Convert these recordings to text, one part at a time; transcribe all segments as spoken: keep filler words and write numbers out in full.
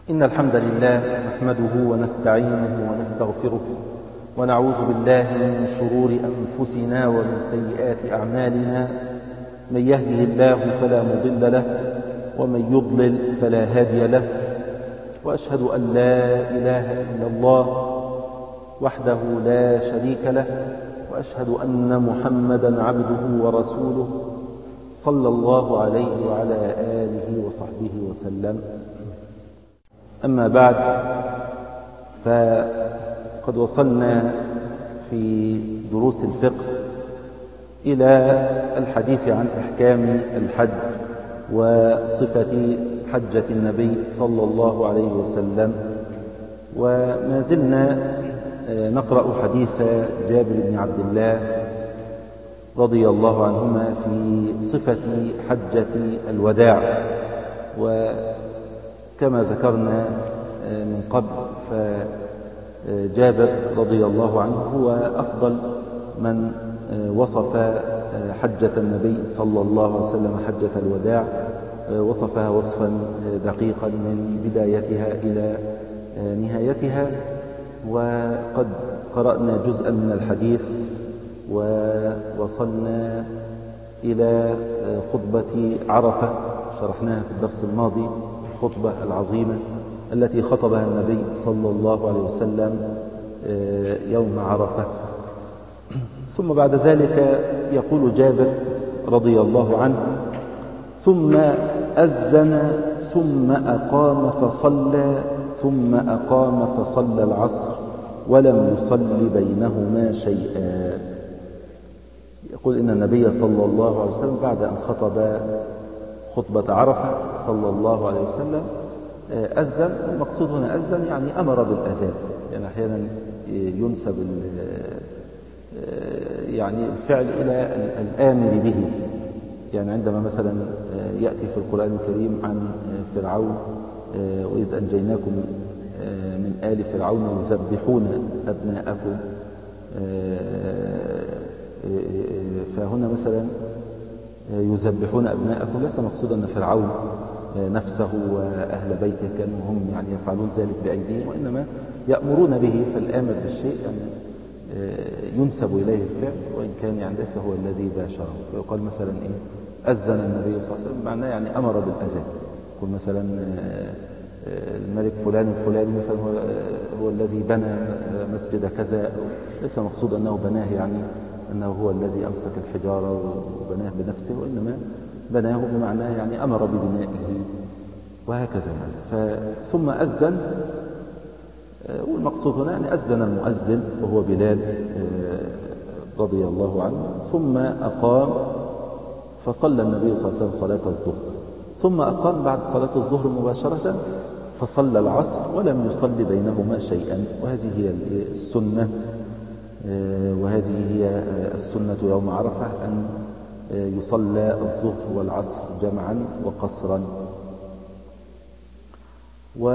إن الحمد لله نحمده ونستعينه ونستغفره ونعوذ بالله من شرور أنفسنا ومن سيئات أعمالنا. من يهده الله فلا مضل له ومن يضلل فلا هادي له، وأشهد أن لا إله إلا الله وحده لا شريك له، وأشهد أن محمدا عبده ورسوله صلى الله عليه وعلى آله وصحبه وسلم. أما بعد، فقد وصلنا في دروس الفقه إلى الحديث عن أحكام الحج وصفة حجة النبي صلى الله عليه وسلم، وما زلنا نقرأ حديث جابر بن عبد الله رضي الله عنهما في صفة حجة الوداع. وكما ذكرنا من قبل، فجابر رضي الله عنه هو أفضل من وصف حجة النبي صلى الله عليه وسلم حجة الوداع، وصفها وصفا دقيقا من بدايتها إلى نهايتها. وقد قرأنا جزءا من الحديث ووصلنا إلى خطبة عرفة، شرحناها في الدرس الماضي، الخطبة العظيمة التي خطبها النبي صلى الله عليه وسلم يوم عرفة. ثم بعد ذلك يقول جابر رضي الله عنه: ثم أذن ثم أقام فصلى ثم أقام فصلى العصر ولم يصل بينهما شيئا. يقول إن النبي صلى الله عليه وسلم بعد أن خطب خطبة عرفة صلى الله عليه وسلم أذن. المقصود هنا أذن يعني أمر بالأذان، يعني أحيانا ينسب يعني الفعل إلى الآمر به. يعني عندما مثلا يأتي في القرآن الكريم عن فرعون: وإذ أنجيناكم من آل فرعون يذبحون أبناءكم، فهنا مثلا يذبحون أبناءكم ليس مقصود أن فرعون نفسه وأهل بيته كانوا هم يعني يفعلون ذلك بأيديهم، وإنما يأمرون به. فالآمر بالشيء يعني ينسب إليه الفعل وإن كان يعني ليس هو الذي باشره. فيقال مثلا إيه؟ أذن النبي صلى الله عليه وسلم، معناه يعني أمر بالأذان. يقول مثلا الملك فلان الفلاني مثلا هو, هو الذي بنى مسجد كذا، ليس مقصود أنه بناه يعني أنه هو الذي أمسك الحجارة وبناه بنفسه، وإنما بناه بمعناه يعني أمر ببنائه وهكذا يعني. ثم أذن، والمقصود هنا يعني أذن المؤذن وهو بلال رضي الله عنه. ثم أقام فصلى النبي صلى الله عليه وسلم صلاة الظهر، ثم أقام بعد صلاة الظهر مباشرة فصلى العصر ولم يصلي بينهما شيئا. وهذه هي السنة، وهذه هي السنة يوم عرفة، أن يصلى الظهر والعصر جمعا وقصرا. و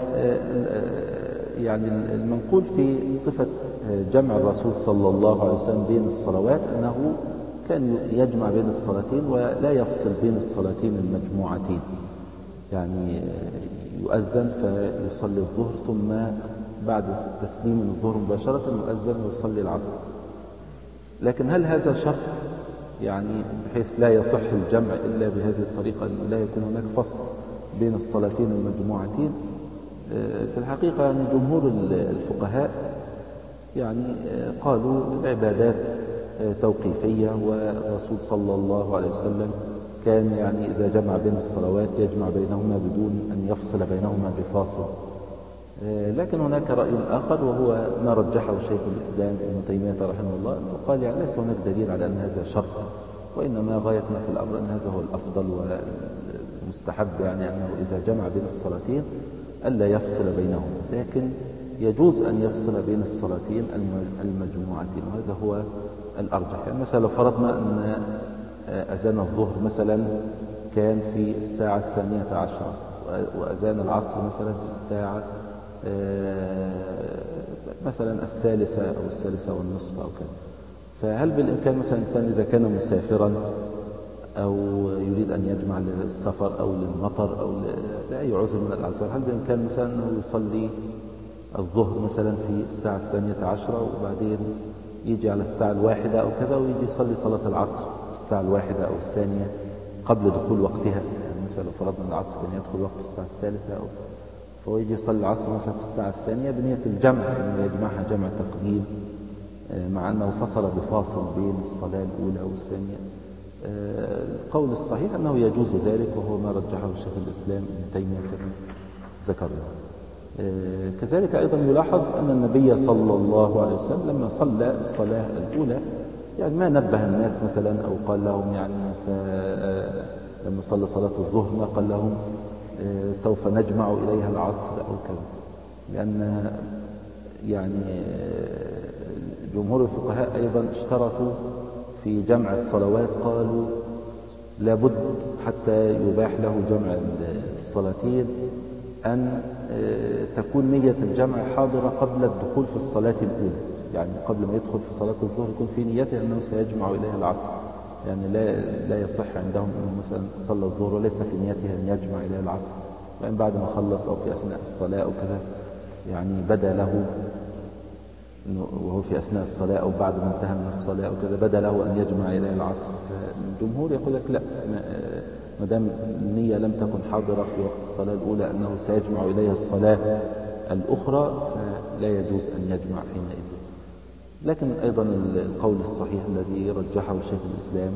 يعني المنقول في صفة جمع الرسول صلى الله عليه وسلم بين الصلوات أنه كان يجمع بين الصلاتين ولا يفصل بين الصلاتين المجموعتين، يعني يؤذن فيصلي الظهر، ثم بعد تسليم الظهر مباشرة يؤذن ويصلي العصر. لكن هل هذا شرط يعني بحيث لا يصح الجمع إلا بهذه الطريقة، أن لا يكون هناك فصل بين الصلاتين المجموعتين؟ في الحقيقة يعني جمهور الفقهاء يعني قالوا العبادات توقيفية، والرسول صلى الله عليه وسلم كان يعني إذا جمع بين الصلوات يجمع بينهما بدون أن يفصل بينهما بفاصل. لكن هناك رأي آخر، وهو ما رجحه شيخ الإسلام ابن تيمية رحمه الله، أنه قال يعني ليس هناك دليل على أن هذا شرط، وإنما غاية ما في الأمر أن هذا هو الأفضل والمستحب، يعني أنه إذا جمع بين الصلاتين ألا يفصل بينهما. لكن يجوز أن يفصل بين الصلاتين المجموعتين، وهذا هو الأرجح. يعني مثلا لو فرضنا أن أذان الظهر مثلا كان في الساعة الثانية عشرة، وأذان العصر مثلا في الساعة مثلا الثالثة أو الثالثة والنصف أو كذا، فهل بالإمكان مثلا الإنسان إذا كان مسافرا أو يريد أن يجمع للسفر أو للمطر أو لأي عذر من الأعذار، هل بإمكان مثلا أنه يصلي الظهر مثلا في الساعة الثانية عشرة وبعدين يجي على الساعة الواحدة أو كذا ويجي يصلي صلاة العصر في الساعة الواحدة أو الثانية قبل دخول وقتها؟ يعني مثلا لو فرضنا العصر كان يدخل وقت الساعة الثالثة أو فهو يجي يصلي العصر مثلا في الساعة الثانية بنية الجمع، أنه يجمعها جمع تقديم، مع أنه فصل بفاصل بين الصلاة الأولى والثانية. القول الصحيح أنه يجوز ذلك، وهو ما رجحه شيخ الإسلام ابن تيمية كما ذكرنا. كذلك أيضا يلاحظ أن النبي صلى الله عليه وسلم لما صلى الصلاة الأولى يعني ما نبه الناس مثلا أو قال لهم يعني لما صلى صلاة الظهر ما قال لهم سوف نجمع إليها العصر أو كذا، لأن يعني جمهور الفقهاء أيضا اشترطوا في جمع الصلوات، قالوا لابد حتى يباح له جمع الصلاتين أن تكون نية الجمع حاضرة قبل الدخول في الصلاة الأولى، يعني قبل ما يدخل في صلاة الظهر يكون في نيته أنه سيجمع إليها العصر، يعني لا لا يصح عندهم أنه مثلا صلى الظهر وليس في نيته أن يجمع إليها العصر، وإن بعد ما خلص أو في أثناء الصلاة أو كذا يعني بدا له وهو في أثناء الصلاة أو بعد ما انتهى من الصلاة أو كذا بدا له أن يجمع إليها العصر. فالجمهور يقول لك لا، ما دام النية لم تكن حاضرة في وقت الصلاة الأولى أنه سيجمع إليها الصلاة الأخرى فلا يجوز أن يجمع حينئذ. لكن أيضا القول الصحيح الذي رجحه شيخ الإسلام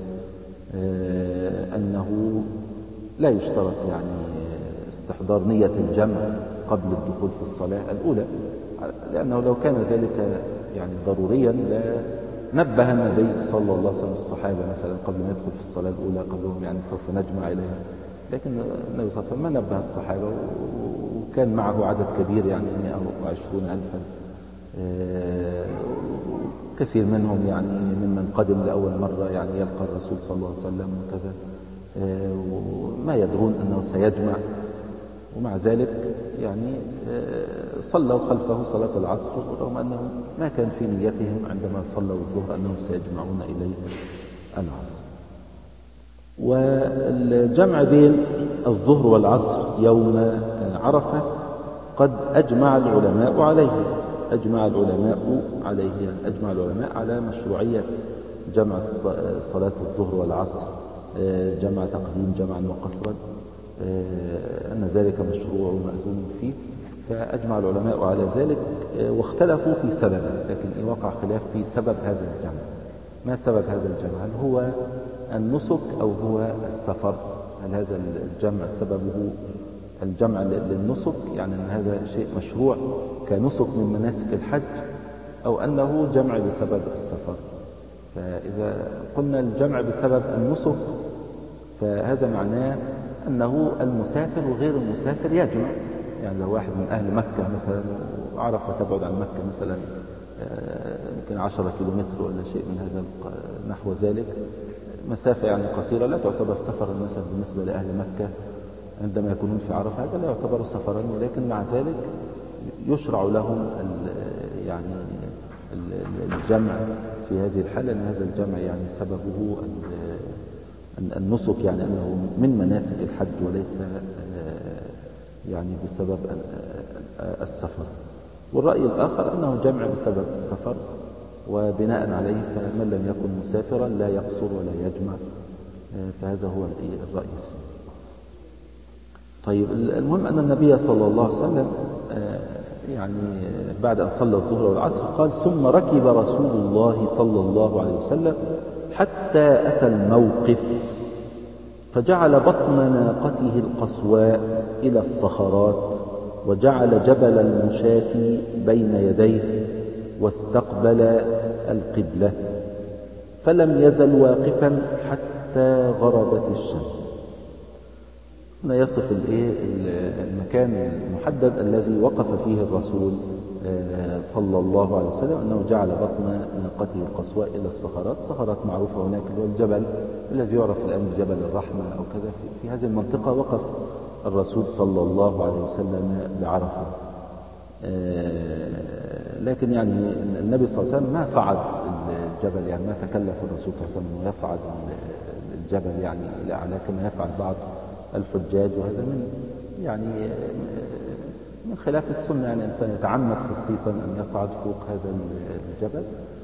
أنه لا يشترط يعني استحضار نية الجمع قبل الدخول في الصلاة الأولى، لأنه لو كان ذلك يعني ضروريا نبه النبي صلى الله عليه وسلم الصحابة مثلا قبل ما يدخل في الصلاة الأولى قبلهم يعني سوف نجمع إليها، لكن النبي صلى الله عليه وسلم ما نبه الصحابة وكان معه عدد كبير يعني مئة وعشرون ألفا، كثير منهم يعني ممن قدم لأول مرة يعني يلقى الرسول صلى الله عليه وسلم وكذا، وما يدرون أنه سيجمع، ومع ذلك يعني صلوا خلفه صلاة العصر رغم أنهم ما كان في نيتهم عندما صلوا الظهر أنهم سيجمعون إليه العصر. والجمع بين الظهر والعصر يوم عرفة قد أجمع العلماء عليه أجمع العلماء عليه يعني أجمع العلماء على مشروعية جمع صلاة الظهر والعصر جمع تقديم جمعا وقصرا، أن ذلك مشروع ومأذون فيه، فأجمع العلماء على ذلك واختلفوا في سببه، لكن وقع خلاف في سبب هذا الجمع. ما سبب هذا الجمع؟ هل هو النسك أو هو السفر؟ هل هذا الجمع سببه الجمع للنسك يعني أن هذا شيء مشروع كنسك من مناسك الحج، أو أنه جمع بسبب السفر؟ فإذا قلنا الجمع بسبب النسك فهذا معناه أنه المسافر وغير المسافر يجمع، يعني لو واحد من أهل مكة مثلا وعرفة تبعد عن مكة مثلا يمكن عشرة كيلومتر ولا شيء من هذا نحو ذلك، مسافة يعني قصيرة لا تعتبر سفرا مثلا بالنسبة لأهل مكة عندما يكونون في عرفة، هذا لا يعتبر سفرا، ولكن مع ذلك يشرع لهم يعني الجمع في هذه الحالة، أن هذا الجمع يعني سببه النسك، يعني أنه من مناسك الحج وليس يعني بسبب السفر. والرأي الآخر أنه جمع بسبب السفر، وبناء عليه فمن لم يكن مسافرا لا يقصر ولا يجمع، فهذا هو الرأي الثاني. طيب المهم أن النبي صلى الله عليه وسلم يعني بعد أن صلى الظهر والعصر قال ثم ركب رسول الله صلى الله عليه وسلم حتى أتى الموقف فجعل بطن ناقته القصواء إلى الصخرات وجعل جبل المشاة بين يديه واستقبل القبلة فلم يزل واقفا حتى غربت الشمس. هنا يصف المكان المحدد الذي وقف فيه الرسول صلى الله عليه وسلم أنه جعل بطن ناقته القصواء إلى الصخرات، صخرات معروفة هناك اللي هو الجبل الذي يعرف الآن بجبل الرحمة أو كذا، في هذه المنطقة وقف الرسول صلى الله عليه وسلم بعرفة. لكن يعني النبي صلى الله عليه وسلم ما صعد الجبل، يعني ما تكلف الرسول صلى الله عليه وسلم أنه يصعد الجبل يعني إلى أعلى كما يفعل بعض الحجاج، وهذا من يعني من خلاف السنة. يعني الإنسان يتعمد خصيصا أن يصعد فوق هذا الجبل،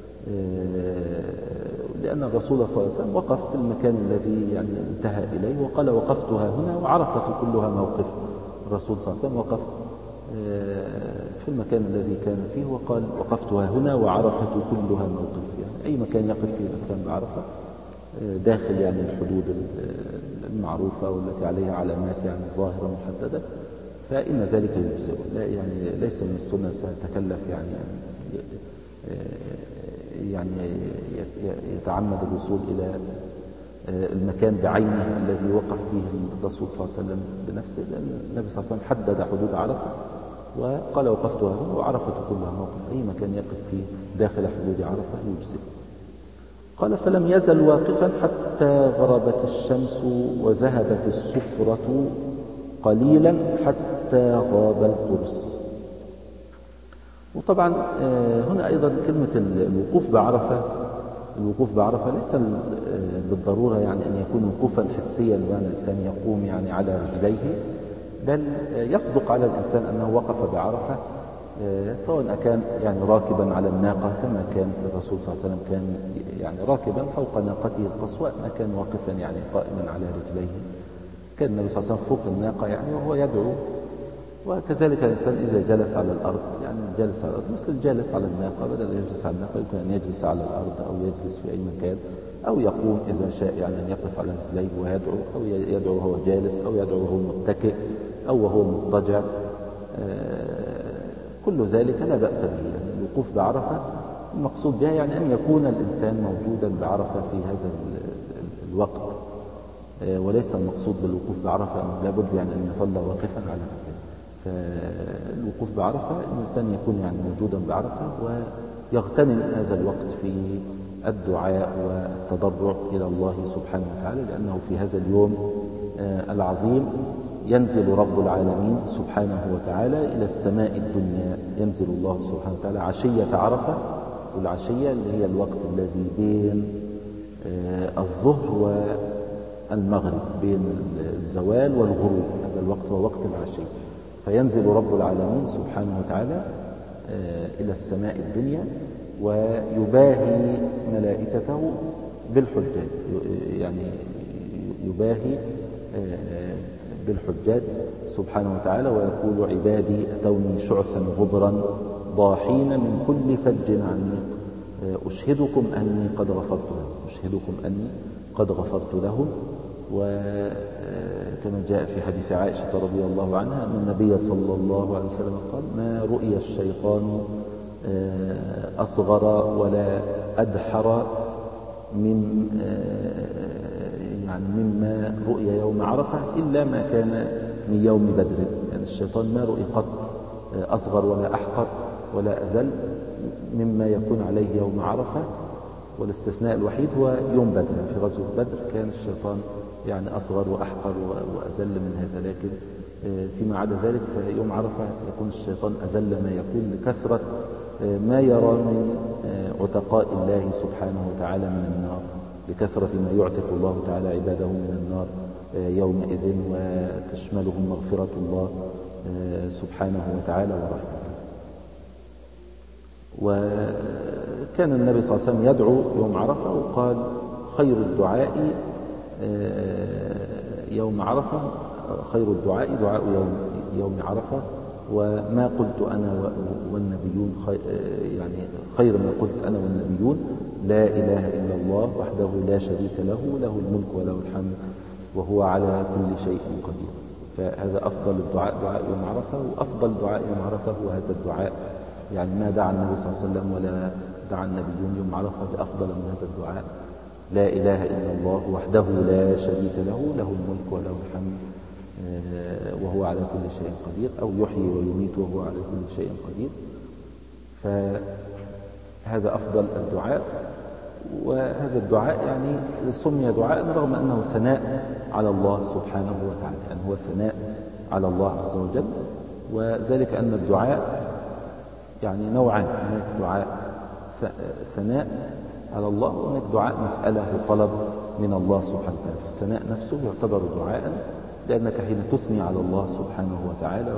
لأن الرسول صلى الله عليه وسلم وقف في المكان الذي يعني انتهى إليه وقال وقفتها هنا وعرفة كلها موقف. الرسول صلى الله عليه وسلم وقف في المكان الذي كان فيه وقال وقفتها هنا وعرفة كلها موقف. يعني أي مكان يقف فيه الإنسان بعرفة داخل يعني الحدود المعروفة والتي عليها علامات يعني ظاهرة محددة، فإن ذلك يجزئ. لا يعني ليس من السنة سيتكلف يعني يعني يتعمد الوصول إلى المكان بعينه الذي وقف فيه الرسول صلى الله عليه وسلم بنفسه، لأن النبي صلى الله عليه وسلم حدد حدود عرفة وقال وقفتها هنا وعرفة كلها موقف. أي مكان يقف فيه داخل حدود عرفة يجزئ. قال فلم يزل واقفا حتى غربت الشمس وذهبت الصفرة قليلا حتى غاب القرص. وطبعا هنا أيضا كلمة الوقوف بعرفة، الوقوف بعرفة ليس بالضرورة يعني أن يكون وقوفا حسيا وأن الإنسان يقوم يعني على رجليه، بل يصدق على الإنسان أنه وقف بعرفة سواء كان يعني راكبا على الناقة كما كان الرسول صلى الله عليه وسلم كان يعني راكبا فوق ناقته القصواء، ما كان واقفا يعني قائما على رجليه. كان النبي صلى الله عليه وسلم فوق الناقة يعني وهو يدعو. وكذلك الإنسان إذا جلس على الأرض يعني جلس على الأرض مثل الجالس على الناقة، بدل أن يجلس على الناقة يمكن أن يجلس على الأرض أو يجلس في أي مكان، أو يقوم إذا شاء يعني أن يقف على رجليه ويدعو، أو يدعو وهو جالس، أو يدعو وهو متكئ، أو وهو مضطجع. كل ذلك لا بأس به. يعني الوقوف بعرفة المقصود بها يعني أن يكون الإنسان موجودا بعرفة في هذا الوقت، وليس المقصود بالوقوف بعرفة أنه لابد يعني أن يظل واقفا على مكان. فالوقوف بعرفة الإنسان يكون يعني موجودا بعرفة ويغتنم هذا الوقت في الدعاء والتضرع إلى الله سبحانه وتعالى، لأنه في هذا اليوم العظيم ينزل رب العالمين سبحانه وتعالى إلى السماء الدنيا. ينزل الله سبحانه وتعالى عشية عرفة، والعشية اللي هي الوقت الذي بين الظهر والمغرب، بين الزوال والغروب، هذا الوقت هو وقت العشية. فينزل رب العالمين سبحانه وتعالى إلى السماء الدنيا ويباهي ملائكته بالحجاج، يعني يباهي بالحجاج سبحانه وتعالى ويقول عبادي أتوني شعثا غبرا ضاحين من كل فج عميق أشهدكم أني قد غفرت لهم، أشهدكم أني قد غفرت لهم. وكما جاء في حديث عائشة رضي الله عنها أن النبي صلى الله عليه وسلم قال ما رؤي الشيطان أصغر ولا أدحر من يعني مما رؤي يوم عرفة إلا ما كان من يوم بدر. يعني الشيطان ما رؤي قط أصغر ولا أحقر ولا أذل مما يكون عليه يوم عرفة، والاستثناء الوحيد هو يوم بدر. في غزوة بدر كان الشيطان يعني أصغر وأحقر وأذل من هذا، لكن فيما عدا ذلك فيوم عرفة يكون الشيطان أذل ما يكون لكثرة ما يرى من عتقاء الله سبحانه وتعالى من النار، لكثرة ما يعتق الله تعالى عباده من النار يومئذ وتشملهم مغفرة الله سبحانه وتعالى ورحمته. وكان النبي صلى الله عليه وسلم يدعو يوم عرفة وقال خير الدعاء يوم عرفة خير الدعاء دعاء يوم يوم عرفة، وما قلت أنا والنبيون خير يعني خير ما قلت أنا والنبيون لا إله إلا الله وحده لا شريك له له الملك وله الحمد وهو على كل شيء قدير. فهذا أفضل الدعاء دعاء يوم عرفة، وأفضل دعاء يوم عرفة هو هذا الدعاء. يعني ما دعا النبي صلى الله عليه وسلم ولا دعا النبيون يوم عرفة بأفضل من هذا الدعاء، لا إله إلا الله وحده لا شريك له له الملك وله الحمد وهو على كل شيء قدير، أو يحيي ويميت وهو على كل شيء قدير. فهذا أفضل الدعاء. وهذا الدعاء يعني سمي دعاء رغم أنه ثناء على الله سبحانه وتعالى، يعني هو ثناء على الله عز وجل. وذلك أن الدعاء يعني نوعان، هناك دعاء ثناء على الله وهناك دعاء مسألة وطلب من الله سبحانه وتعالى. الثناء نفسه يعتبر دعاء، لأنك حين تثني على الله سبحانه وتعالى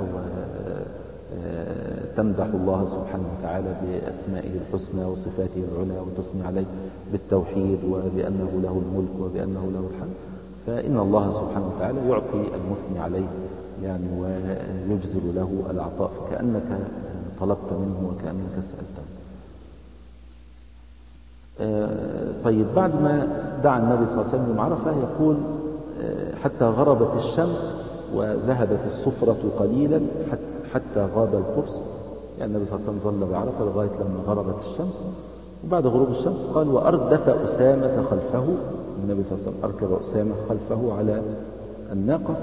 وتمدح الله سبحانه وتعالى بأسمائه الحسنى وصفاته العلى، وتثني عليه بالتوحيد وبأنه له الملك وبأنه له الحمد، فإن الله سبحانه وتعالى يعطي المثني عليه يعني ويجزل له العطاء، فكأنك طلبت منه وكأنك سألته. طيب بعد ما دعا النبي صلى الله عليه وسلم عرفة يقول حتى غربت الشمس وذهبت الصفرة قليلا حتى غاب القرص، يعني النبي صلى الله عليه وسلم ظل بعرفة لغاية لما غربت الشمس. وبعد غروب الشمس قال وأردف أسامة خلفه، النبي صلى الله عليه وسلم أركب أسامة خلفه على الناقة.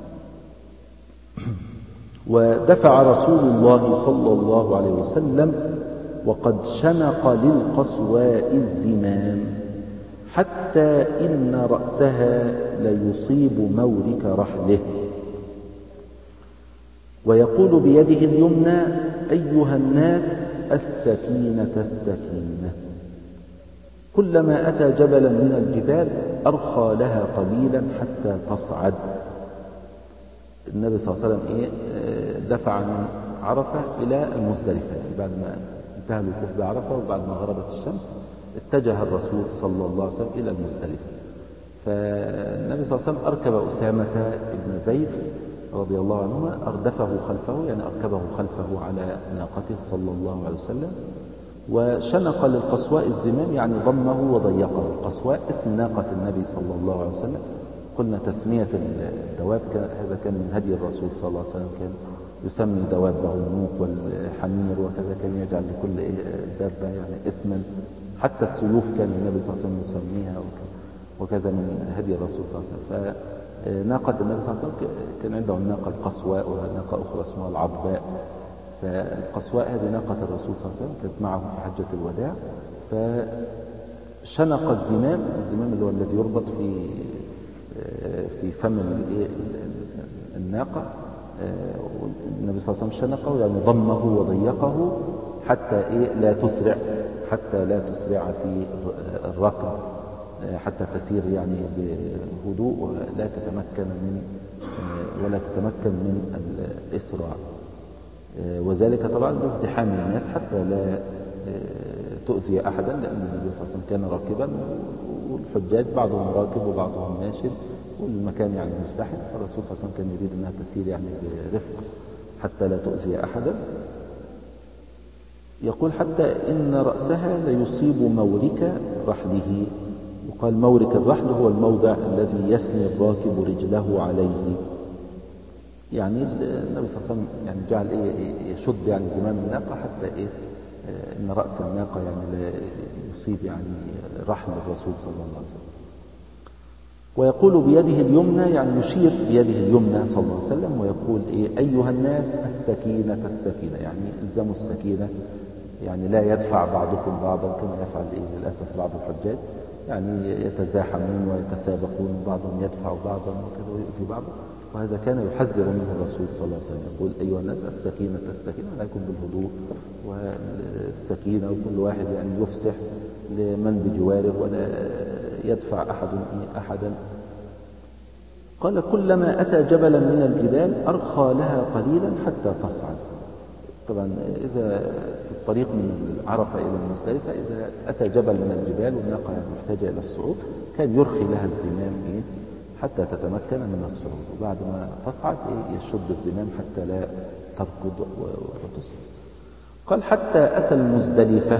ودفع رسول الله صلى الله عليه وسلم وقد شنق للقصواء الزمام حتى إن رأسها ليصيب مورك رحله، ويقول بيده اليمنى أيها الناس السكينة السكينة. كلما أتى جبلا من الجبال أرخى لها قليلا حتى تصعد. النبي صلى الله عليه وسلم إيه دفع من عرفة إلى المزدلفة بعد ما انتهى الوقوف بعرفة، وبعد ما غربت الشمس اتجه الرسول صلى الله عليه وسلم إلى المزدلفة. فالنبي صلى الله عليه وسلم أركب أسامة بن زيد رضي الله عنهما، أردفه خلفه يعني أركبه خلفه على ناقته صلى الله عليه وسلم. وشنق للقصواء الزمام يعني ضمه وضيقه. القصواء اسم ناقة النبي صلى الله عليه وسلم. قلنا تسمية الدواب هذا كان من هدي الرسول صلى الله عليه وسلم، كان يسمي دوابه النوق والحمير وكذا، كان يجعل لكل دابة يعني اسما، حتى السيوف كان النبي صلى الله عليه وسلم يسميها وكذا من هدي الرسول صلى الله عليه وسلم. فناقة النبي صلى الله عليه وسلم كان عنده الناقة القصواء وناقة أخرى اسمها العضباء. فالقصواء هذه ناقة الرسول صلى الله عليه وسلم كانت معه في حجة الوداع. فشنق الزمام، الزمام اللي هو الذي يربط في في فم الناقة، النبي صلى الله عليه وسلم شنقه يعني ضمه وضيقه حتى إيه لا تسرع، حتى لا تسرع في الركض، حتى تسير يعني بهدوء ولا تتمكن من ولا تتمكن من الإسراع. وذلك طبعا لازدحام الناس حتى لا تؤذي أحدا، لأن النبي صلى الله عليه وسلم كان راكبا والحجاج بعضهم راكب وبعضهم ماشي والمكان يعني مزدحم، فالرسول صلى الله عليه وسلم كان يريد أنها تسير يعني برفق حتى لا تؤذي أحدا. يقول حتى إن رأسها ليصيب مورك رحله. وقال مورك الرحل هو الموضع الذي يثني الراكب رجله عليه، يعني النبي صلى الله عليه وسلم يعني جعل إيه يشد يعني زمام الناقة حتى إيه إن رأس الناقة يعني لا يصيب يعني رحل الرسول صلى الله عليه وسلم. ويقول بيده اليمنى يعني يشير بيده اليمنى صلى الله عليه وسلم ويقول إيه أيها الناس السكينة السكينة، يعني الزموا السكينة، يعني لا يدفع بعضكم بعضا كما يفعل إيه للأسف بعض الحجاج، يعني يتزاحمون ويتسابقون، بعضهم يدفع بعضا وكذا ويؤذي بعضا، وهذا كان يحذر منه الرسول صلى الله عليه وسلم، يقول أيها الناس السكينة السكينة، عليكم بالهدوء والسكينة، وكل واحد يعني يفسح لمن بجواره ولا يدفع أحد أحدا. قال كلما أتى جبلا من الجبال أرخى لها قليلا حتى تصعد. طبعا إذا في الطريق من عرفة إلى المزدلفة إذا أتى جبل من الجبال والناقة محتاجة إلى الصعود كان يرخي لها الزمام إيه حتى تتمكن من الصعود، وبعد ما تصعد إيه يشد الزمام حتى لا تركض وتصعد. قال حتى أتى المزدلفة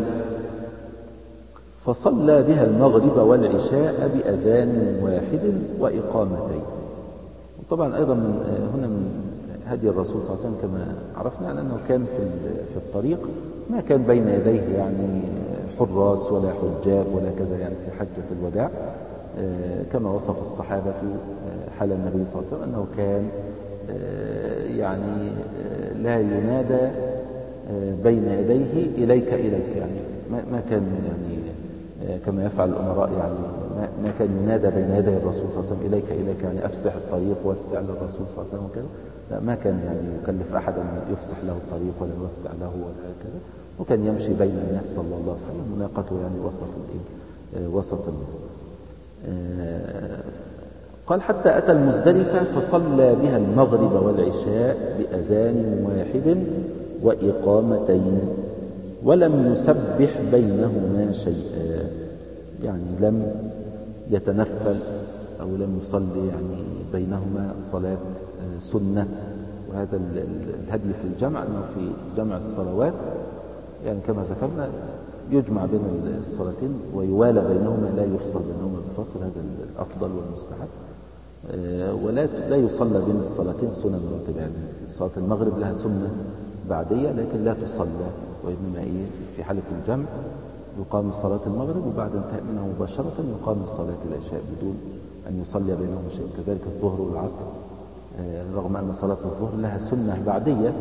فصلى بها المغرب والعشاء بأذان واحد وإقامتين. وطبعا أيضا من هنا من هدي الرسول صلى الله عليه وسلم كما عرفنا أنه كان في في الطريق ما كان بين يديه يعني حراس ولا حجاب ولا كذا، يعني في حجة الوداع كما وصف الصحابة حال النبي صلى الله عليه وسلم أنه كان يعني لا ينادى بين يديه إليك إليك، يعني ما كان يعني كما يفعل الأمراء، يعني ما كان ينادى بين يدي الرسول صلى الله عليه وسلم إليك إليك يعني أفسح الطريق وسع للرسول صلى الله عليه وسلم وكذا، لا ما كان يعني يكلف أحدا يفسح له الطريق ولا يوسع له ولا كذا، وكان يمشي بين الناس صلى الله عليه وسلم وناقته يعني وسط وسط الناس. قال حتى أتى المزدلفة فصلى بها المغرب والعشاء بأذان واحد وإقامتين ولم يسبح بينهما شيئا، يعني لم يتنفل أو لم يصلي يعني بينهما صلاة سنة. وهذا الهدي في الجمع أنه في جمع الصلوات يعني كما ذكرنا يجمع بين الصلاتين ويوالى بينهما، لا يفصل بينهما بفصل، هذا الأفضل والمستحب. ولا لا يصلى بين الصلاتين سنن راتبة، يعني صلاة المغرب لها سنة بعدية لكن لا تصلى، وإنما إيه في حالة الجمع يقام صلاة المغرب وبعد انتهاء منها مباشرة يقام صلاة العشاء بدون أن يصلي بينهما شيء. كذلك الظهر والعصر رغم أن صلاة الظهر لها سنة بعدية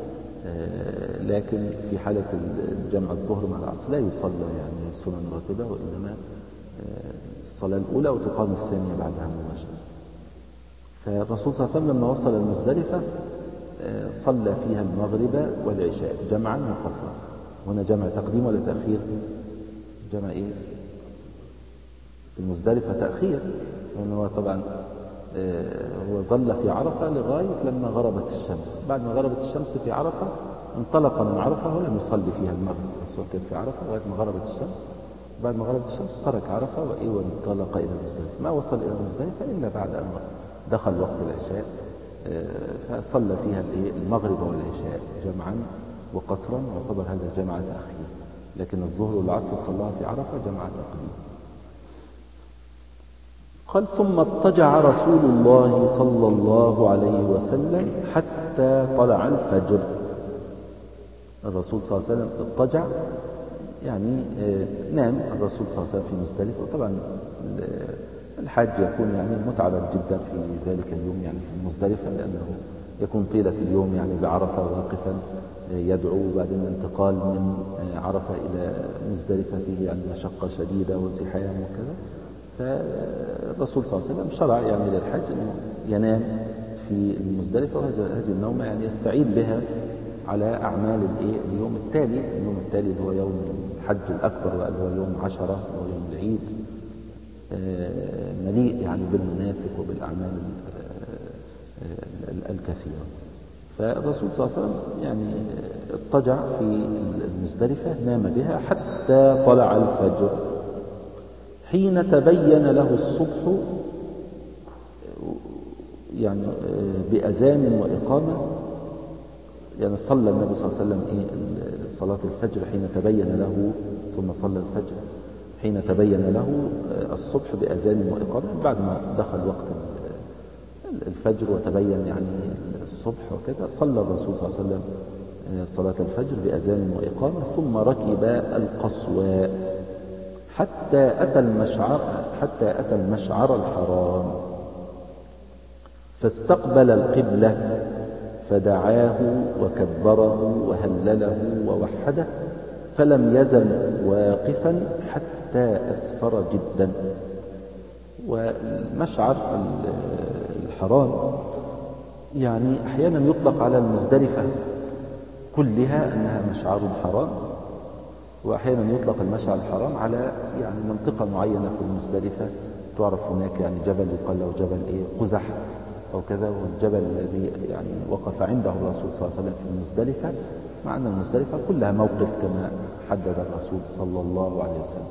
لكن في حالة الجمع الظهر مع العصر لا يصلى يعني سنن راتبة، وإنما الصلاة الأولى وتقام الثانية بعدها مباشرة. فالرسول صلى الله عليه وسلم لما وصل المزدلفة صلى فيها المغرب والعشاء جمعا وقصرا. هنا جمع تقديم ولا تأخير؟ جمع إيه؟ المزدلفة تأخير، لأنه طبعا هو ظل في عرفة لغاية لما غربت الشمس. بعد ما غربت الشمس في عرفة انطلق من عرفة ولم يصلي فيها المغرب، الرسول كان في عرفة لغاية ما غربت الشمس. بعد ما غربت الشمس ترك عرفة وإيه وانطلق إلى المزدلفة. ما وصل إلى المزدلفة إلا بعد أن دخل وقت العشاء، فصلى فيها المغرب والعشاء جمعا وقصرا، يعتبر هذا جمع تأخير. لكن الظهر والعصر صلاها في عرفة جمع تقديم. قال ثم اضطجع رسول الله صلى الله عليه وسلم حتى طلع الفجر. الرسول صلى الله عليه وسلم اضطجع يعني نام الرسول صلى الله عليه وسلم في مزدلفة. وطبعا الحاج يكون يعني متعبا جدا في ذلك اليوم يعني في مزدلفة، لأنه يكون طيلة اليوم يعني بعرفة واقفا يدعو، وبعدين الانتقال من عرفة إلى مزدلفة فيه يعني مشقة شديدة وزحام وكذا. فالرسول صلى الله عليه وسلم شرع يعني للحج أنه ينام في المزدلفة، وهذه النومة يعني يستعيد بها على أعمال اليوم التالي. اليوم التالي اللي هو يوم الحج الأكبر اللي هو يوم عشرة اللي هو يوم العيد، مليء يعني بالمناسك وبالأعمال الكثيرة. فالرسول صلى الله عليه وسلم يعني اضطجع في المزدلفة نام بها حتى طلع الفجر. حين تبين له الصبح يعني بأذان وإقامة، يعني صلى النبي صلى الله عليه وسلم إيه صلاة الفجر حين تبين له، ثم صلى الفجر حين تبين له الصبح بأذان وإقامة. بعد ما دخل وقت الفجر وتبين يعني الصبح وكذا صلى الرسول صلى الله عليه وسلم صلاة الفجر بأذان وإقامة، ثم ركب القصواء حتى أتى المشعر حتى أتى المشعر الحرام، فاستقبل القبلة فدعاه وكبره وهلله ووحده، فلم يزل واقفا حتى أسفر جدا. والمشعر الحرام يعني أحيانا يطلق على المزدلفة كلها أنها مشعر حرام، وأحيانا يطلق المشعر الحرام على يعني منطقة معينة في المزدلفة تعرف هناك يعني جبل يقال له جبل إيه قزح أو كذا، والجبل الذي يعني وقف عنده الرسول صلى الله عليه وسلم في المزدلفة، مع أن المزدلفة كلها موقف كما حدد الرسول صلى الله عليه وسلم.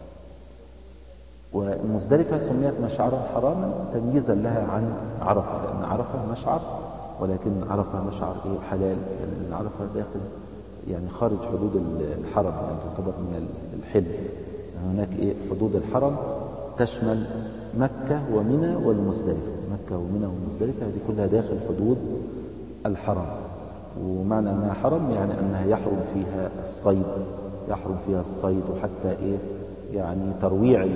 والمزدلفة سميت مشعرا حراما تمييزا لها عن عرفة، لأن عرفة مشعر ولكن عرفة مشعر إيه حلال، لأن عرفة داخل يعني خارج حدود الحرم، يعني تعتبر من الحل. يعني هناك إيه حدود الحرم تشمل مكة ومنى والمزدلفة، مكة ومنى والمزدلفة هذه كلها داخل حدود الحرم. ومعنى أنها حرم يعني أنها يحرم فيها الصيد، يحرم فيها الصيد وحتى إيه يعني ترويع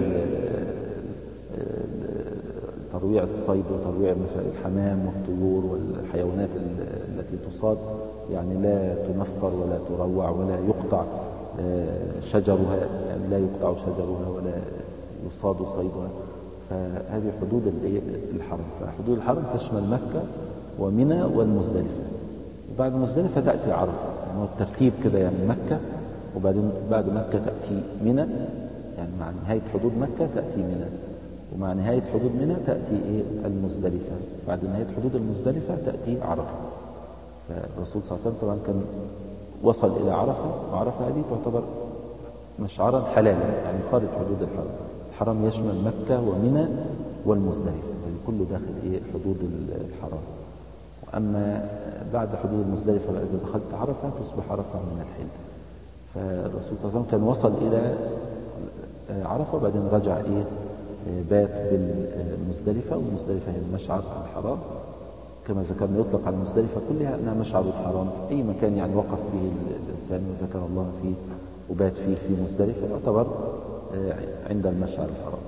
ترويع الصيد وترويع مثلا الحمام والطيور والحيوانات التي تصاد، يعني لا تنفر ولا تروع ولا يقطع شجرها، يعني لا يقطع شجرها ولا يصاد صيدها. فهذه حدود الحرم. فحدود الحرم تشمل مكة ومنى والمزدلفة. وبعد المزدلفة تأتي عرفة، يعني هو الترتيب كده، يعني مكة وبعدين بعد مكة تأتي منى، يعني مع نهاية حدود مكة تأتي منى، ومع نهاية حدود منى تأتي إيه المزدلفة، بعد نهاية حدود المزدلفة تأتي عرفة. فالرسول صلى الله عليه وسلم طبعا كان وصل إلى عرفة، وعرفة هذه تعتبر مشعرا حلالا يعني خارج حدود الحرم. الحرم يشمل مكة ومنى والمزدلفة، يعني كله داخل إيه حدود الحرم. وأما بعد حدود المزدلفة إذا دخلت عرفة تصبح عرفة من الحل. فالرسول صلى الله عليه وسلم كان وصل إلى عرفة وبعدين رجع إيه بات بالمزدلفة، والمزدلفة هي المشعر الحرام كما ذكرنا. يطلق على المزدلفة كلها أنها مشعر الحرام، في أي مكان يعني وقف به الإنسان وذكر الله فيه وبات فيه في مزدلفة يعتبر عند المشعر الحرام.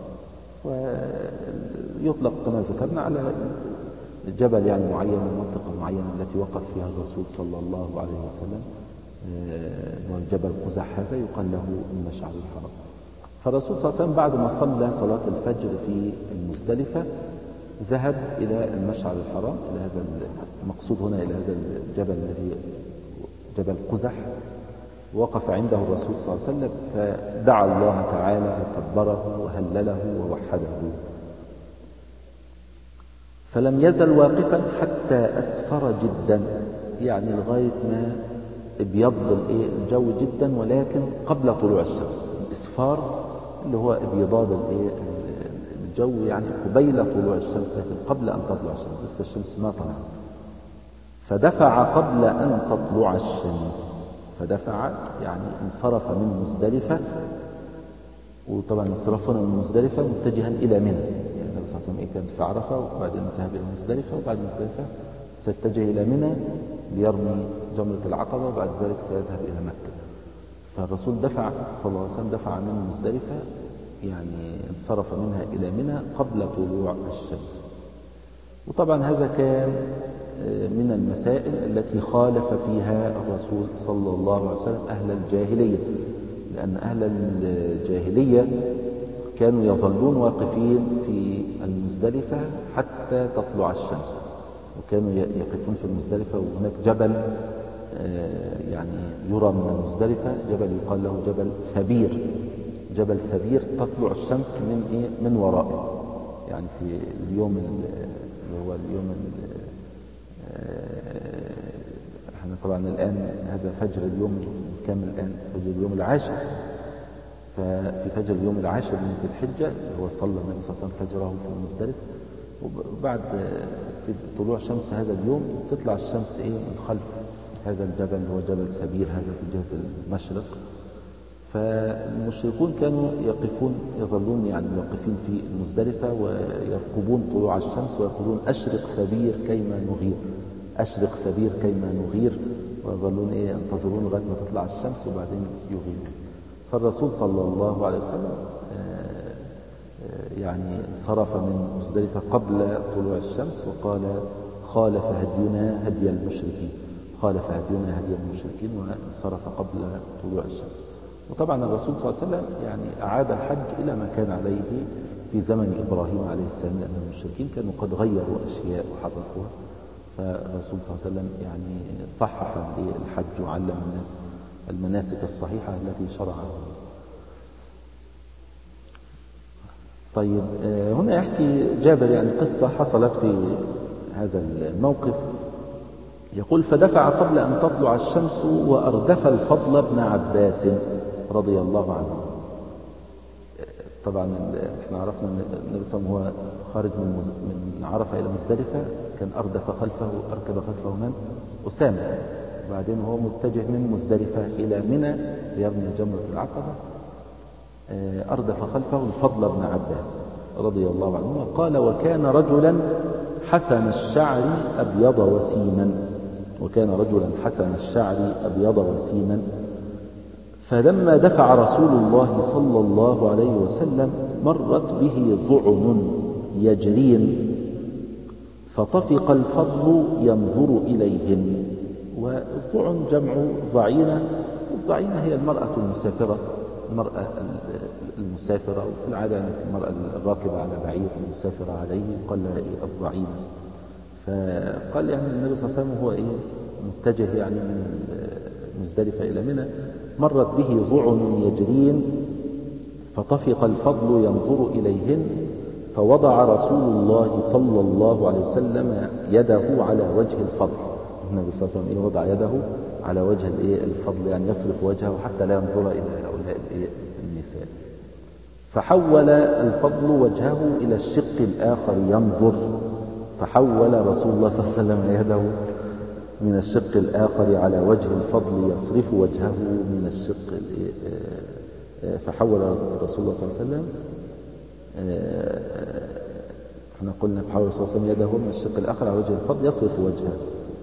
ويطلق كما ذكرنا على جبل يعني معين ومنطقة معينة التي وقف فيها الرسول صلى الله عليه وسلم، وجبل قزح هذا يقال له المشعر الحرام. فالرسول صلى الله عليه وسلم بعد ما صلى صلاة الفجر في المزدلفة ذهب إلى المشعر الحرام، إلى هذا المقصود هنا إلى هذا الجبل الذي جبل قزح، وقف عنده الرسول صلى الله عليه وسلم فدعا الله تعالى وكبره وهلله ووحده، فلم يزل واقفا حتى أسفر جدا، يعني لغاية ما ابيض الجو جدا ولكن قبل طلوع الشمس. الإسفار اللي هو ابيضاد الجو يعني قبيل طلوع الشمس لكن قبل أن تطلع الشمس، لسه الشمس ما طلعت. فدفع قبل أن تطلع الشمس، فدفع يعني انصرف من مزدلفة، وطبعا انصرف من مزدلفة متجها إلى منى، يعني النبي صلى الله عليه وسلم كان في عرفة وبعدين ذهب إلى مزدلفة، وبعد مزدلفة سيتجه إلى منى ليرمي جمرة العقبة، وبعد ذلك سيذهب إلى مكة. فالرسول دفع صلى الله عليه وسلم دفع من مزدلفة يعني انصرف منها إلى منى قبل طلوع الشمس. وطبعا هذا كان من المسائل التي خالف فيها الرسول صلى الله عليه وسلم أهل الجاهلية، لأن أهل الجاهلية كانوا يظلون واقفين في المزدلفة حتى تطلع الشمس، وكانوا يقفون في المزدلفة وهناك جبل يعني يرى من المزدلفة، جبل يقال له جبل سبير، جبل سبير تطلع الشمس من إيه من ورائه، يعني في اليوم اللي هو اليوم احنا طبعا الآن هذا فجر اليوم الكامل الآن فجر اليوم العاشر، ففي فجر اليوم العاشر من ذي الحجة اللي هو صلى النبي صلى الله عليه وسلم فجره في المزدلفة، وبعد في طلوع شمس هذا اليوم تطلع الشمس ايه من خلف هذا الجبل اللي هو جبل سبير هذا في جهة المشرق. فالمشركون كانوا يقفون يظلون يعني واقفين في المزدلفة ويرقبون طلوع الشمس ويقولون أشرق سبير كيما نغير، أشرق سبير كيما نغير، ويظلون إيه ينتظرون لغاية ما تطلع الشمس وبعدين يغيرون. فالرسول صلى الله عليه وسلم يعني انصرف من مزدلفة قبل طلوع الشمس وقال خالف هدينا هدي المشركين، خالف هدينا هدي المشركين، وانصرف قبل طلوع الشمس. وطبعا الرسول صلى الله عليه وسلم يعني أعاد الحج إلى ما كان عليه في زمن إبراهيم عليه السلام، لأن المشركين كانوا قد غيروا أشياء وحرفوها، فالرسول صلى الله عليه وسلم يعني صحح الحج وعلم الناس المناسك الصحيحة التي شرعها. طيب هنا يحكي جابر يعني قصة حصلت في هذا الموقف، يقول فدفع قبل أن تطلع الشمس وأردف الفضل بن عباس رضي الله عنه. طبعا احنا عرفنا ان النبي صلى الله عليه وسلم هو خارج من من عرفة إلى مزدلفة كان أردف خلفه أركب خلفه من أسامة، وبعدين هو متجه من مزدلفة إلى منى ليرمي جمرة العقبة، أردف خلفه الفضل بن عباس رضي الله عنه. قال وكان رجلا حسن الشعر أبيض وسيما، وكان رجلا حسن الشعر أبيض وسيما، فلما دفع رسول الله صلى الله عليه وسلم مرت به ضعن يجرين، فطفق الفضل ينظر إليهن. والضعن جمع ضعينة، الضعينة هي المرأة المسافرة، المرأة المسافرة، وفي العادة المرأة الراكبة على بعير المسافرة عليه قال لها إيه الضعينة. فقال يعني النبي صلى الله عليه وسلم هو إيه متجه يعني من مزدلفة إلى منى، مرت به ضعن يجرين فطفق الفضل ينظر إليهن، فوضع رسول الله صلى الله عليه وسلم يده على وجه الفضل. النبي صلى الله عليه وسلم وضع يده على وجه الفضل، يعني يصرف وجهه حتى لا ينظر إلى هؤلاء النساء. فحول الفضل وجهه إلى الشق الآخر ينظر، فحول رسول الله صلى الله عليه وسلم يده من الشق الآخر على وجه الفضل يصرف وجهه من الشق، فحول رسول الله صلى الله عليه وسلم، احنا قلنا فحول رسول الله صلى الله عليه وسلم يده من الشق الآخر على وجه الفضل يصرف وجهه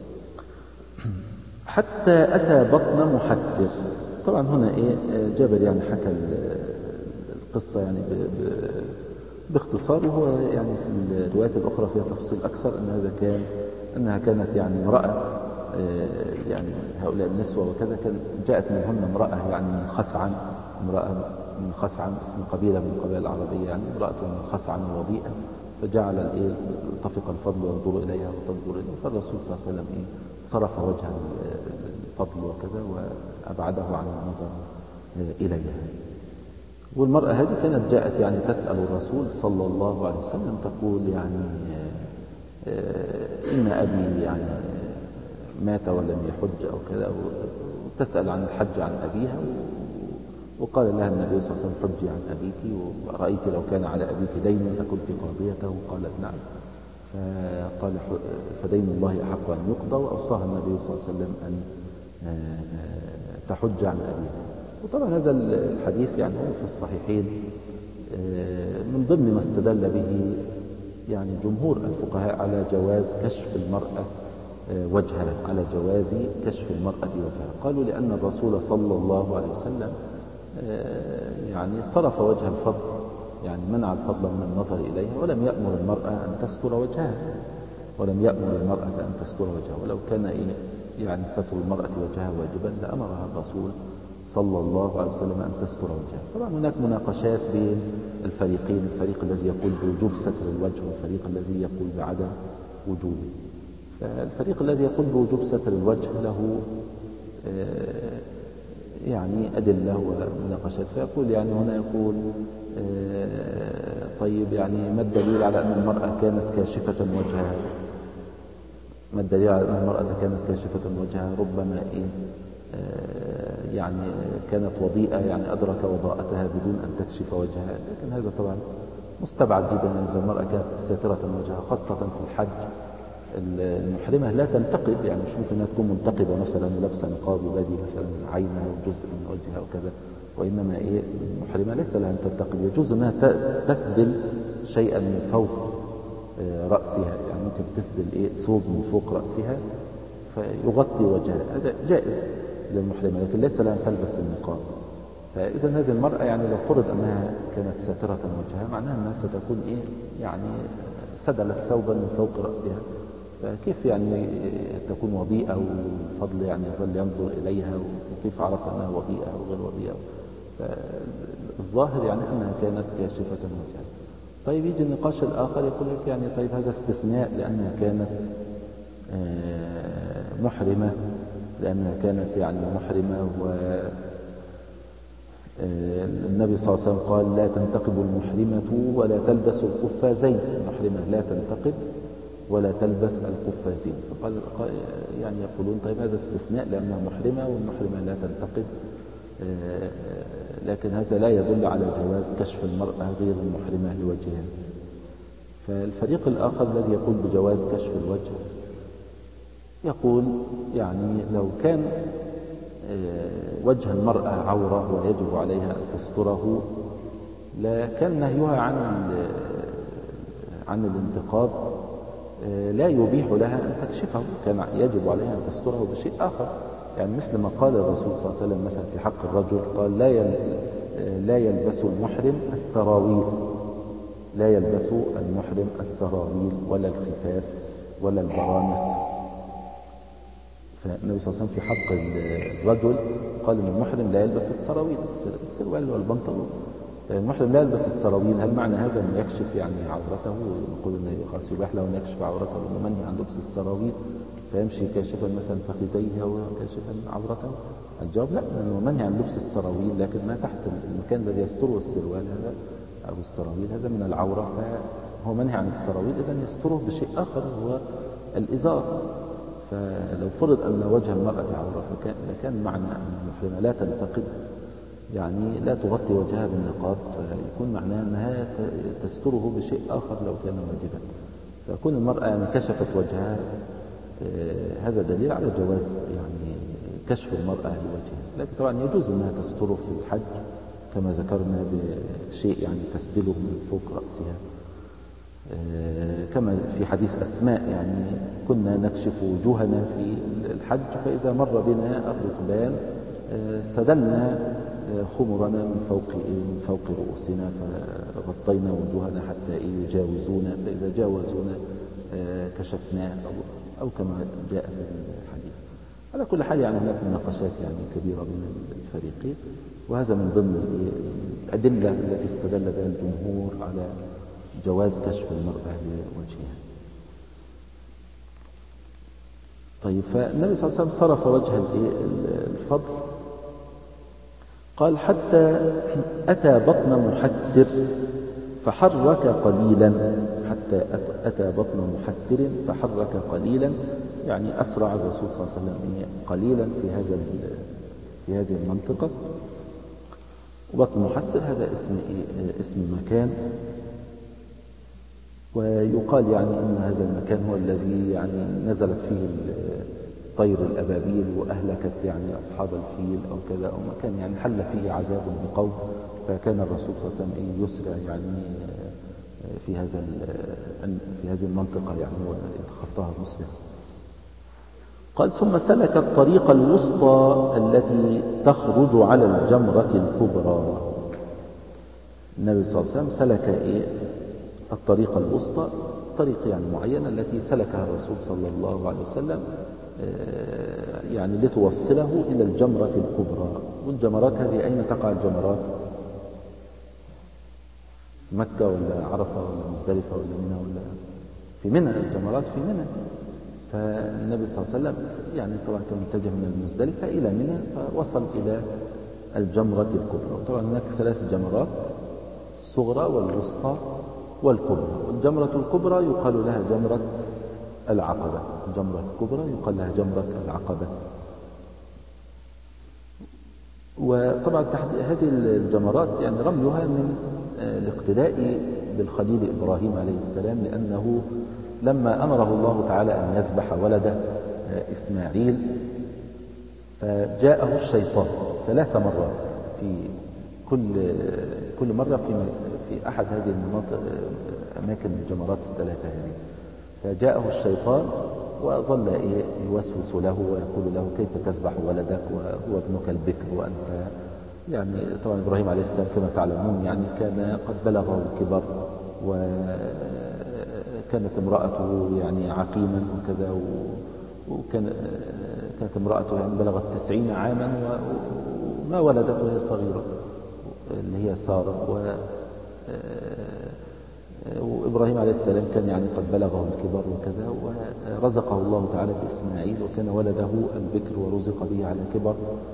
حتى أتى بطن محسر. طبعا هنا إيه جابر يعني حكى القصة يعني باختصار، وهو يعني في الروايات الأخرى فيها تفصيل أكثر، أن هذا كان أنها كانت يعني امرأة، يعني هؤلاء النسوة وكذا كان جاءت منهن امرأة يعني من خثعم، امرأة من خثعم اسم قبيلة من القبائل العربية، يعني امرأة من خثعم وضيئة، فجعل الايه التفق الفضل ينظر إليها وتنظر إليه، فالرسول صلى الله عليه وسلم إيه صرف وجه الفضل وكذا وأبعده عن النظر إليها. والمرأة هذه كانت جاءت يعني تسأل الرسول صلى الله عليه وسلم تقول يعني إن أبي يعني مات ولم يحج أو كذا، وتسأل عن الحج عن أبيها، وقال لها النبي صلى الله عليه وسلم حجي عن أبيك، ورأيت لو كان على أبيك دين أكنت قاضيته؟ قالت نعم. فقال فدين الله أحق أن يقضى، وأوصاها النبي صلى الله عليه وسلم أن تحج عن أبيها. وطبعا هذا الحديث يعني في الصحيحين من ضمن ما استدل به يعني جمهور الفقهاء على جواز كشف المرأة وجهها، على جواز كشف المرأة وجهها. قالوا لأن الرسول صلى الله عليه وسلم يعني صرف وجه الفضل، يعني منع الفضل من النظر إليها، ولم يأمر المرأة أن تستر وجهها، ولم يأمر المرأة أن تستر وجهها. ولو كان يعني ستر المرأة وجهها واجبا لأمرها الرسول صلى الله عليه وسلم أن تستر وجهها. طبعا هناك مناقشات بين الفريقين، الفريق الذي يقول بوجوب ستر الوجه والفريق الذي يقول بعدم وجوبه. فالفريق الذي يقول بوجوب ستر الوجه له يعني أدلة ومناقشات، فيقول يعني هنا يقول طيب يعني ما الدليل على أن المرأة كانت كاشفة وجهها؟ ما الدليل على أن المرأة كانت كاشفة وجهها؟ ربما إيه يعني كانت وضيئة، يعني أدرك وضاءتها بدون أن تكشف وجهها، لكن هذا طبعا مستبعد جدا. إذا المرأة كانت ساترة وجهها خاصة في الحج، المحرمة لا تنتقب، يعني مش ممكن أنها تكون منتقبة مثلا ولابسة نقاب وبادي مثلا عينها وجزء من وجهها وكذا، وإنما إيه المحرمة ليس لها أن تنتقب، يجوز أنها تسدل شيئا من فوق رأسها، يعني ممكن تسدل إيه ثوب من فوق رأسها فيغطي وجهها، هذا جائز للمحرمة، لكن ليس لها أن تلبس النقاب. فإذا هذه المرأة يعني لو فرض أنها كانت ساترة وجهها معناها أنها ستكون إيه يعني سدلت ثوبا من فوق رأسها، فكيف يعني تكون وضيئة والفضل يعني يظل ينظر إليها، وكيف عرف أنها وضيئة أو غير وضيئة؟ فالظاهر يعني أنها كانت كاشفة وجهها. طيب يجي النقاش الآخر يقول لك يعني طيب هذا استثناء لأنها كانت محرمة، لأنها كانت يعني محرمة، والنبي صلى الله عليه وسلم قال لا تنتقب المحرمة ولا تلبس القفازين، المحرمة لا تنتقب ولا تلبس القفازين. فقال يعني يقولون طيب هذا استثناء لأنها محرمة والمحرمة لا تنتقب، لكن هذا لا يدل على جواز كشف المرأة غير المحرمة لوجهها. فالفريق الآخر الذي يقول بجواز كشف الوجه يقول يعني لو كان وجه المرأة عورة ويجب عليها أن تستره لكان نهيها عن عن الانتقاب لا يبيح لها أن تكشفه، كان يجب عليها أن تستره بشيء آخر، يعني مثل ما قال الرسول صلى الله عليه وسلم مثلا في حق الرجل قال لا لا يلبس المحرم السراويل، لا يلبس المحرم السراويل ولا الخفاف ولا البرانس. فالنبي صلى الله عليه وسلم في حق الرجل قال ان المحرم لا يلبس السراويل، السروال والبنطلون، المحرم لا يلبس السراويل. هل معنى هذا انه يكشف يعني عورته ويقول انه خلاص يباح له ان يكشف عورته وانه منهي عن لبس السراويل فيمشي كاشفا مثلا فخذيه وكاشفا عورته؟ الجواب لا، انه منهي عن لبس السراويل، لكن ما تحت المكان الذي يستره السروال هذا أو السراويل، هذا من العورة، فهو منهي عن السراويل، إذن يستره بشيء آخر هو الإزار. فلو فرض أن وجه المرأة عورة فكان لكان معنى أن المحرمة لا تنتقد، يعني لا تغطي وجهها بالنقاب، فيكون معناه أنها تستره بشيء آخر لو كان واجبا. فكون المرأة يعني كشفت وجهها هذا دليل على جواز يعني كشف المرأة لوجهها، لكن طبعا يجوز أنها تستره في الحج كما ذكرنا بشيء يعني تسدله من فوق رأسها، كما في حديث أسماء يعني كنا نكشف وجوهنا في الحج فإذا مر بنا الركبان سدلنا خمرنا من فوق من فوق رؤوسنا فغطينا وجوهنا حتى يجاوزونا، فإذا جاوزونا كشفناه أو, أو كما جاء في الحديث. على كل حال يعني هناك مناقشات يعني كبيرة بين الفريقين، وهذا من ضمن الأدلة التي استدل بها الجمهور على جواز كشف المرأة لوجهها. طيب، فالنبي صلى الله عليه وسلم صرف وجه الفضل، قال حتى أتى بطن محسر فحرك قليلا، حتى أتى بطن محسر فحرك قليلا، يعني أسرع الرسول صلى الله عليه وسلم قليلا في هذا في هذه المنطقة. وبطن محسر هذا اسم اسم مكان، ويقال يعني أن هذا المكان هو الذي يعني نزلت فيه طير الأبابيل وأهلكت يعني أصحاب الفيل أو كذا، أو مكان يعني حل فيه عذاب بقوم، فكان الرسول صلى الله عليه وسلم يسرع يعني في هذا في هذه المنطقة يعني ويتخطاها مسلم. قال ثم سلك الطريق الوسطى التي تخرج على الجمرة الكبرى. النبي صلى الله عليه وسلم سلك إيه الطريق الوسطى، طريق يعني معينة التي سلكها الرسول صلى الله عليه وسلم يعني لتوصله إلى الجمرة الكبرى. والجمرات هذه أين تقع الجمرات؟ مكة ولا عرفة ولا مزدلفة ولا منى ولا في منى؟ الجمرات في منى. فالنبي صلى الله عليه وسلم يعني طبعا كان متجه من المزدلفة إلى منى، فوصل إلى الجمرة الكبرى. وطبعا هناك ثلاث جمرات، الصغرى والوسطى والكبرى. والجمرة الكبرى يقال لها جمرة العقبة، الجمرة الكبرى يقال لها جمرة العقبة. وطبعا هذه الجمرات يعني رميها من الاقتداء بالخليل إبراهيم عليه السلام، لأنه لما أمره الله تعالى أن يذبح ولده إسماعيل فجاءه الشيطان ثلاث مرات، في كل كل مرة في في أحد هذه المناطق أماكن الجمرات الثلاثة هذه، فجاءه الشيطان وظل يوسوس له ويقول له كيف تذبح ولدك وهو ابنك البكر وأنت يعني. طبعا إبراهيم عليه السلام كما تعلمون يعني كان قد بلغه الكبر، وكانت امرأته يعني عقيما وكذا، وكان كانت امرأته يعني بلغت تسعين عاما وما ولدته وهي صغيرة اللي هي سارة. و وإبراهيم عليه السلام كان يعني قد بلغه الكبر وكذا، ورزقه الله تعالى بإسماعيل وكان ولده البكر ورزق به على الكبر.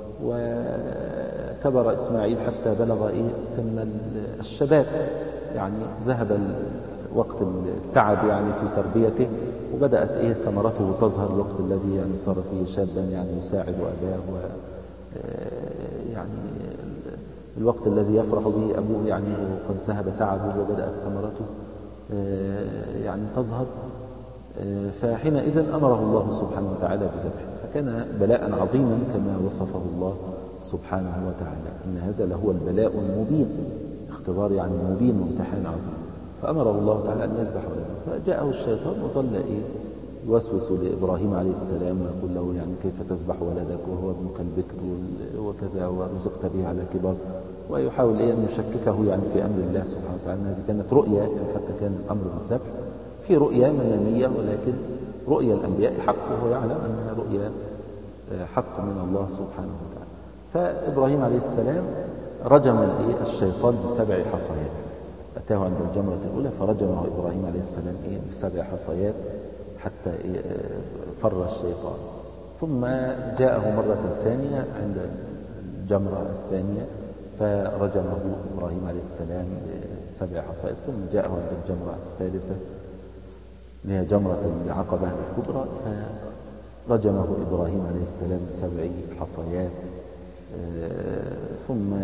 وكبر إسماعيل حتى بلغ إيه سن الشباب، يعني ذهب وقت التعب يعني في تربيته، وبدأت إيه ثمرته تظهر الوقت الذي يعني صار فيه شابا يعني يساعد أباه، و يعني الوقت الذي يفرح به أبوه يعني وقد ذهب تعبه وبدأت ثمرته يعني تظهر. فحينئذ أمره الله سبحانه وتعالى بذبحه، فكان بلاء عظيما كما وصفه الله سبحانه وتعالى، إن هذا لهو البلاء المبين، اختبار يعني مبين وامتحان عظيم. فأمره الله تعالى أن يذبح ولده، فجاءه الشيطان وظل إيه يوسوس لإبراهيم عليه السلام ويقول له يعني كيف تذبح ولدك وهو ابنك البكر وكذا ورزقت به على كبر، ويحاول إيه أن يشككه يعني في أمر الله سبحانه وتعالى. هذه كانت رؤيا يعني، حتى كان الأمر بالذبح في رؤيا منامية، ولكن رؤيا الأنبياء حق، وهو يعلم أنها رؤيا حق من الله سبحانه وتعالى. فإبراهيم عليه السلام رجم الشيطان بسبع حصيات، أتاه عند الجمرة الأولى فرجمه إبراهيم عليه السلام إيه بسبع حصيات حتى إيه فر الشيطان. ثم جاءه مرة ثانية عند الجمرة الثانية فرجمه إبراهيم عليه السلام بسبع حصائد، ثم جاءه عند الجمرة الثالثة اللي هي جمرة العقبة الكبرى، فرجمه إبراهيم عليه السلام بسبع حصيات. ثم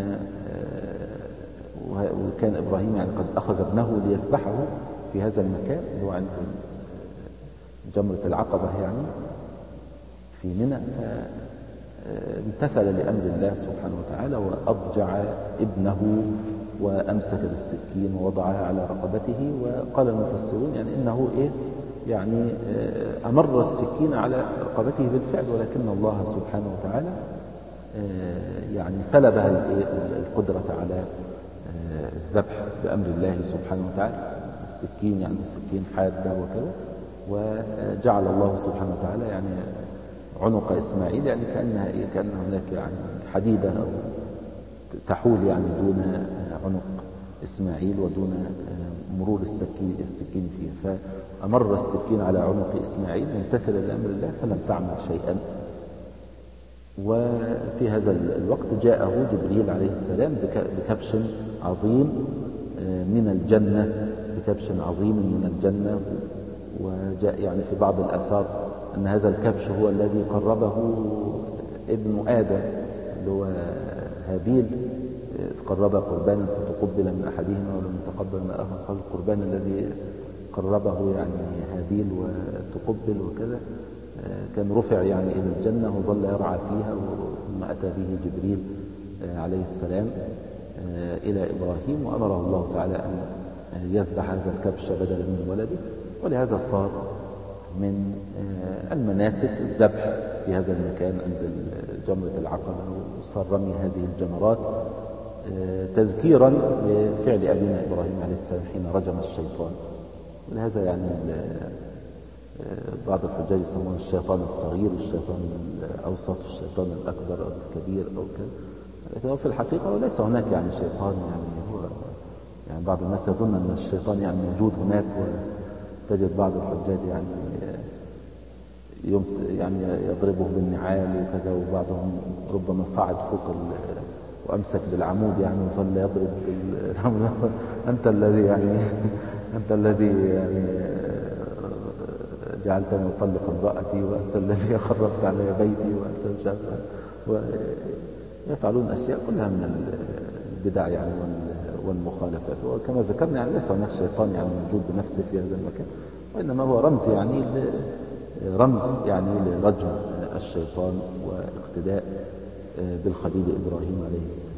وكان إبراهيم يعني قد أخذ ابنه ليذبحه في هذا المكان اللي هو عند جمرة العقبة يعني في منى، فامتثل لأمر الله سبحانه وتعالى وأضجع ابنه وأمسك بالسكين ووضعها على رقبته. وقال المفسرون يعني إنه إيه يعني أمر السكين على رقبته بالفعل، ولكن الله سبحانه وتعالى يعني سلبها القدرة على الذبح بأمر الله سبحانه وتعالى. السكين يعني سكين حادة وكذا، وجعل الله سبحانه وتعالى يعني عنق إسماعيل يعني كأنها إيه كأن هناك يعني حديدة أو تحول يعني دون عنق إسماعيل ودون مرور السكين السكين فيه، فأمر السكين على عنق إسماعيل ممتثلا لأمر الله فلم تعمل شيئا. وفي هذا الوقت جاءه جبريل عليه السلام بكبش عظيم من الجنة، بكبش عظيم من الجنة. وجاء يعني في بعض الآثار أن هذا الكبش هو الذي قربه ابن آدم اللي هو هابيل، قرب قربانا فتقبل من أحدهما ولم يتقبل من الآخر، قال القربان الذي قربه يعني هابيل وتقبل وكذا كان رفع يعني إلى الجنة وظل يرعى فيها، ثم أتى به جبريل عليه السلام إلى إبراهيم وأمره الله تعالى أن يذبح هذا الكبش بدلا من ولده. ولهذا صار من المناسك الذبح في هذا المكان عند جمرة العقبة، وصار رمي هذه الجمرات تذكيرا لفعل أبينا إبراهيم عليه السلام حين رجم الشيطان. ولهذا يعني بعض الحجاج يسمون الشيطان الصغير والشيطان الأوسط والشيطان الأكبر أو الكبير أو كذا، لكن في الحقيقة وليس هناك يعني شيطان، يعني هو يعني بعض الناس يظن أن الشيطان يعني موجود هناك، وتجد بعض الحجاج يعني يمس يعني يضربه بالنعال وكذا، وبعضهم ربما صعد فوق وأمسك بالعمود يعني وظل يضرب بالعمود. أنت الذي يعني أنت الذي يعني جعلتني أطلق امرأتي، وأنت الذي خربت علي بيتي، وأنت مش عارف، ويفعلون أشياء كلها من البدع يعني والمخالفات. وكما ذكرنا يعني ليس هناك شيطان يعني موجود بنفسه في هذا المكان، وإنما هو رمز يعني رمز يعني لرجم الشيطان واقتداء بالخليل إبراهيم عليه السلام.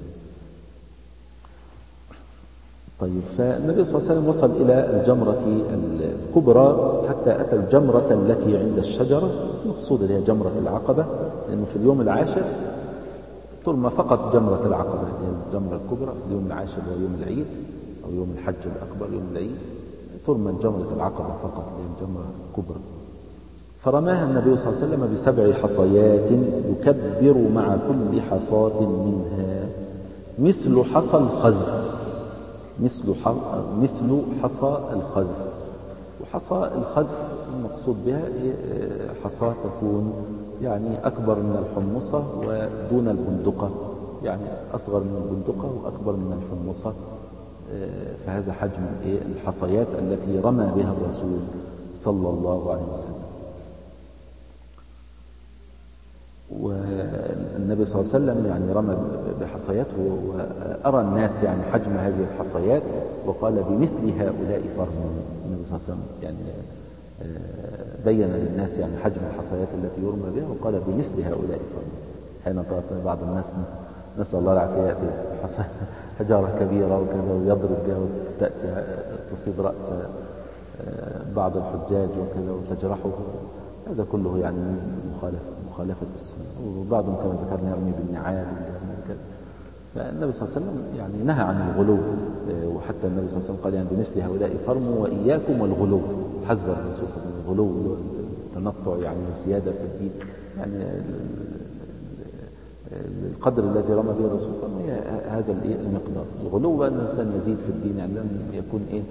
طيب، فالنبي صلى الله عليه وسلم وصل إلى الجمرة الكبرى حتى أتى الجمرة التي عند الشجرة، المقصود هي جمرة العقبة، لأنه في اليوم العاشر ترمى فقط جمرة العقبة، هي الجمرة الكبرى. اليوم العاشر هو يوم العيد أو يوم الحج الأكبر، يوم العيد ترمى جمرة العقبة فقط، هي الجمرة الكبرى. فرماها النبي صلى الله عليه وسلم بسبع حصيات يكبر مع كل حصاة منها مثل حصى الخزف، مثل مثل حصى الخزف. وحصى الخزف المقصود بها حصى تكون يعني أكبر من الحمصة ودون البندقة، يعني أصغر من البندقة وأكبر من الحمصة. فهذا حجم الحصيات التي رمى بها الرسول صلى الله عليه وسلم. والنبي صلى الله عليه وسلم يعني رمى بحصيات، وأرى الناس يعني حجم هذه الحصيات، وقال بمثل هؤلاء فرموا. النبي صلى الله عليه وسلم يعني بين للناس يعني حجم الحصيات التي يرمى بها، وقال بمثل هؤلاء فرموا. حين طلعت بعض الناس نسأل الله العافية يأتي حجارة كبيرة وكذا ويضرب بها وتأتي تصيب رأس بعض الحجاج وكذا وتجرحه، هذا كله يعني مخالفة مخالفة السنة. وبعضهم كما ذكرنا يرمي بالنعال وكذا. فالنبي صلى الله عليه وسلم يعني نهى عن الغلو، وحتى النبي صلى الله عليه وسلم قال يعني بمثل هؤلاء فرموا وإياكم والغلو، حذر الرسول صلى الله عليه وسلم الغلو التنطع يعني الزيادة في الدين، يعني القدر الذي رمى به الرسول صلى الله عليه وسلم هذا المقدار. الغلو أن الإنسان يزيد في الدين، يعني لم يكون إيه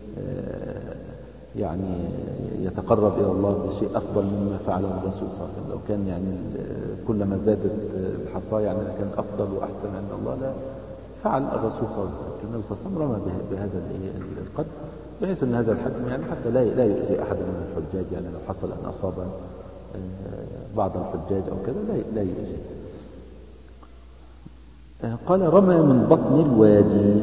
يعني يتقرب إلى الله بشيء أفضل مما فعله الرسول صلى الله عليه وسلم. لو كان يعني كلما زادت الحصاة يعني كان أفضل وأحسن عند الله، لا فعل الرسول صلى الله عليه وسلم. النبي صلى الله عليه وسلم رمى بهذا القدر، بحيث أن هذا الحجم يعني حتى لا لا يؤذي أحد من الحجاج، يعني لو حصل أن أصاب بعض الحجاج أو كذا لا لا يؤذي. قال رمى من بطن الوادي،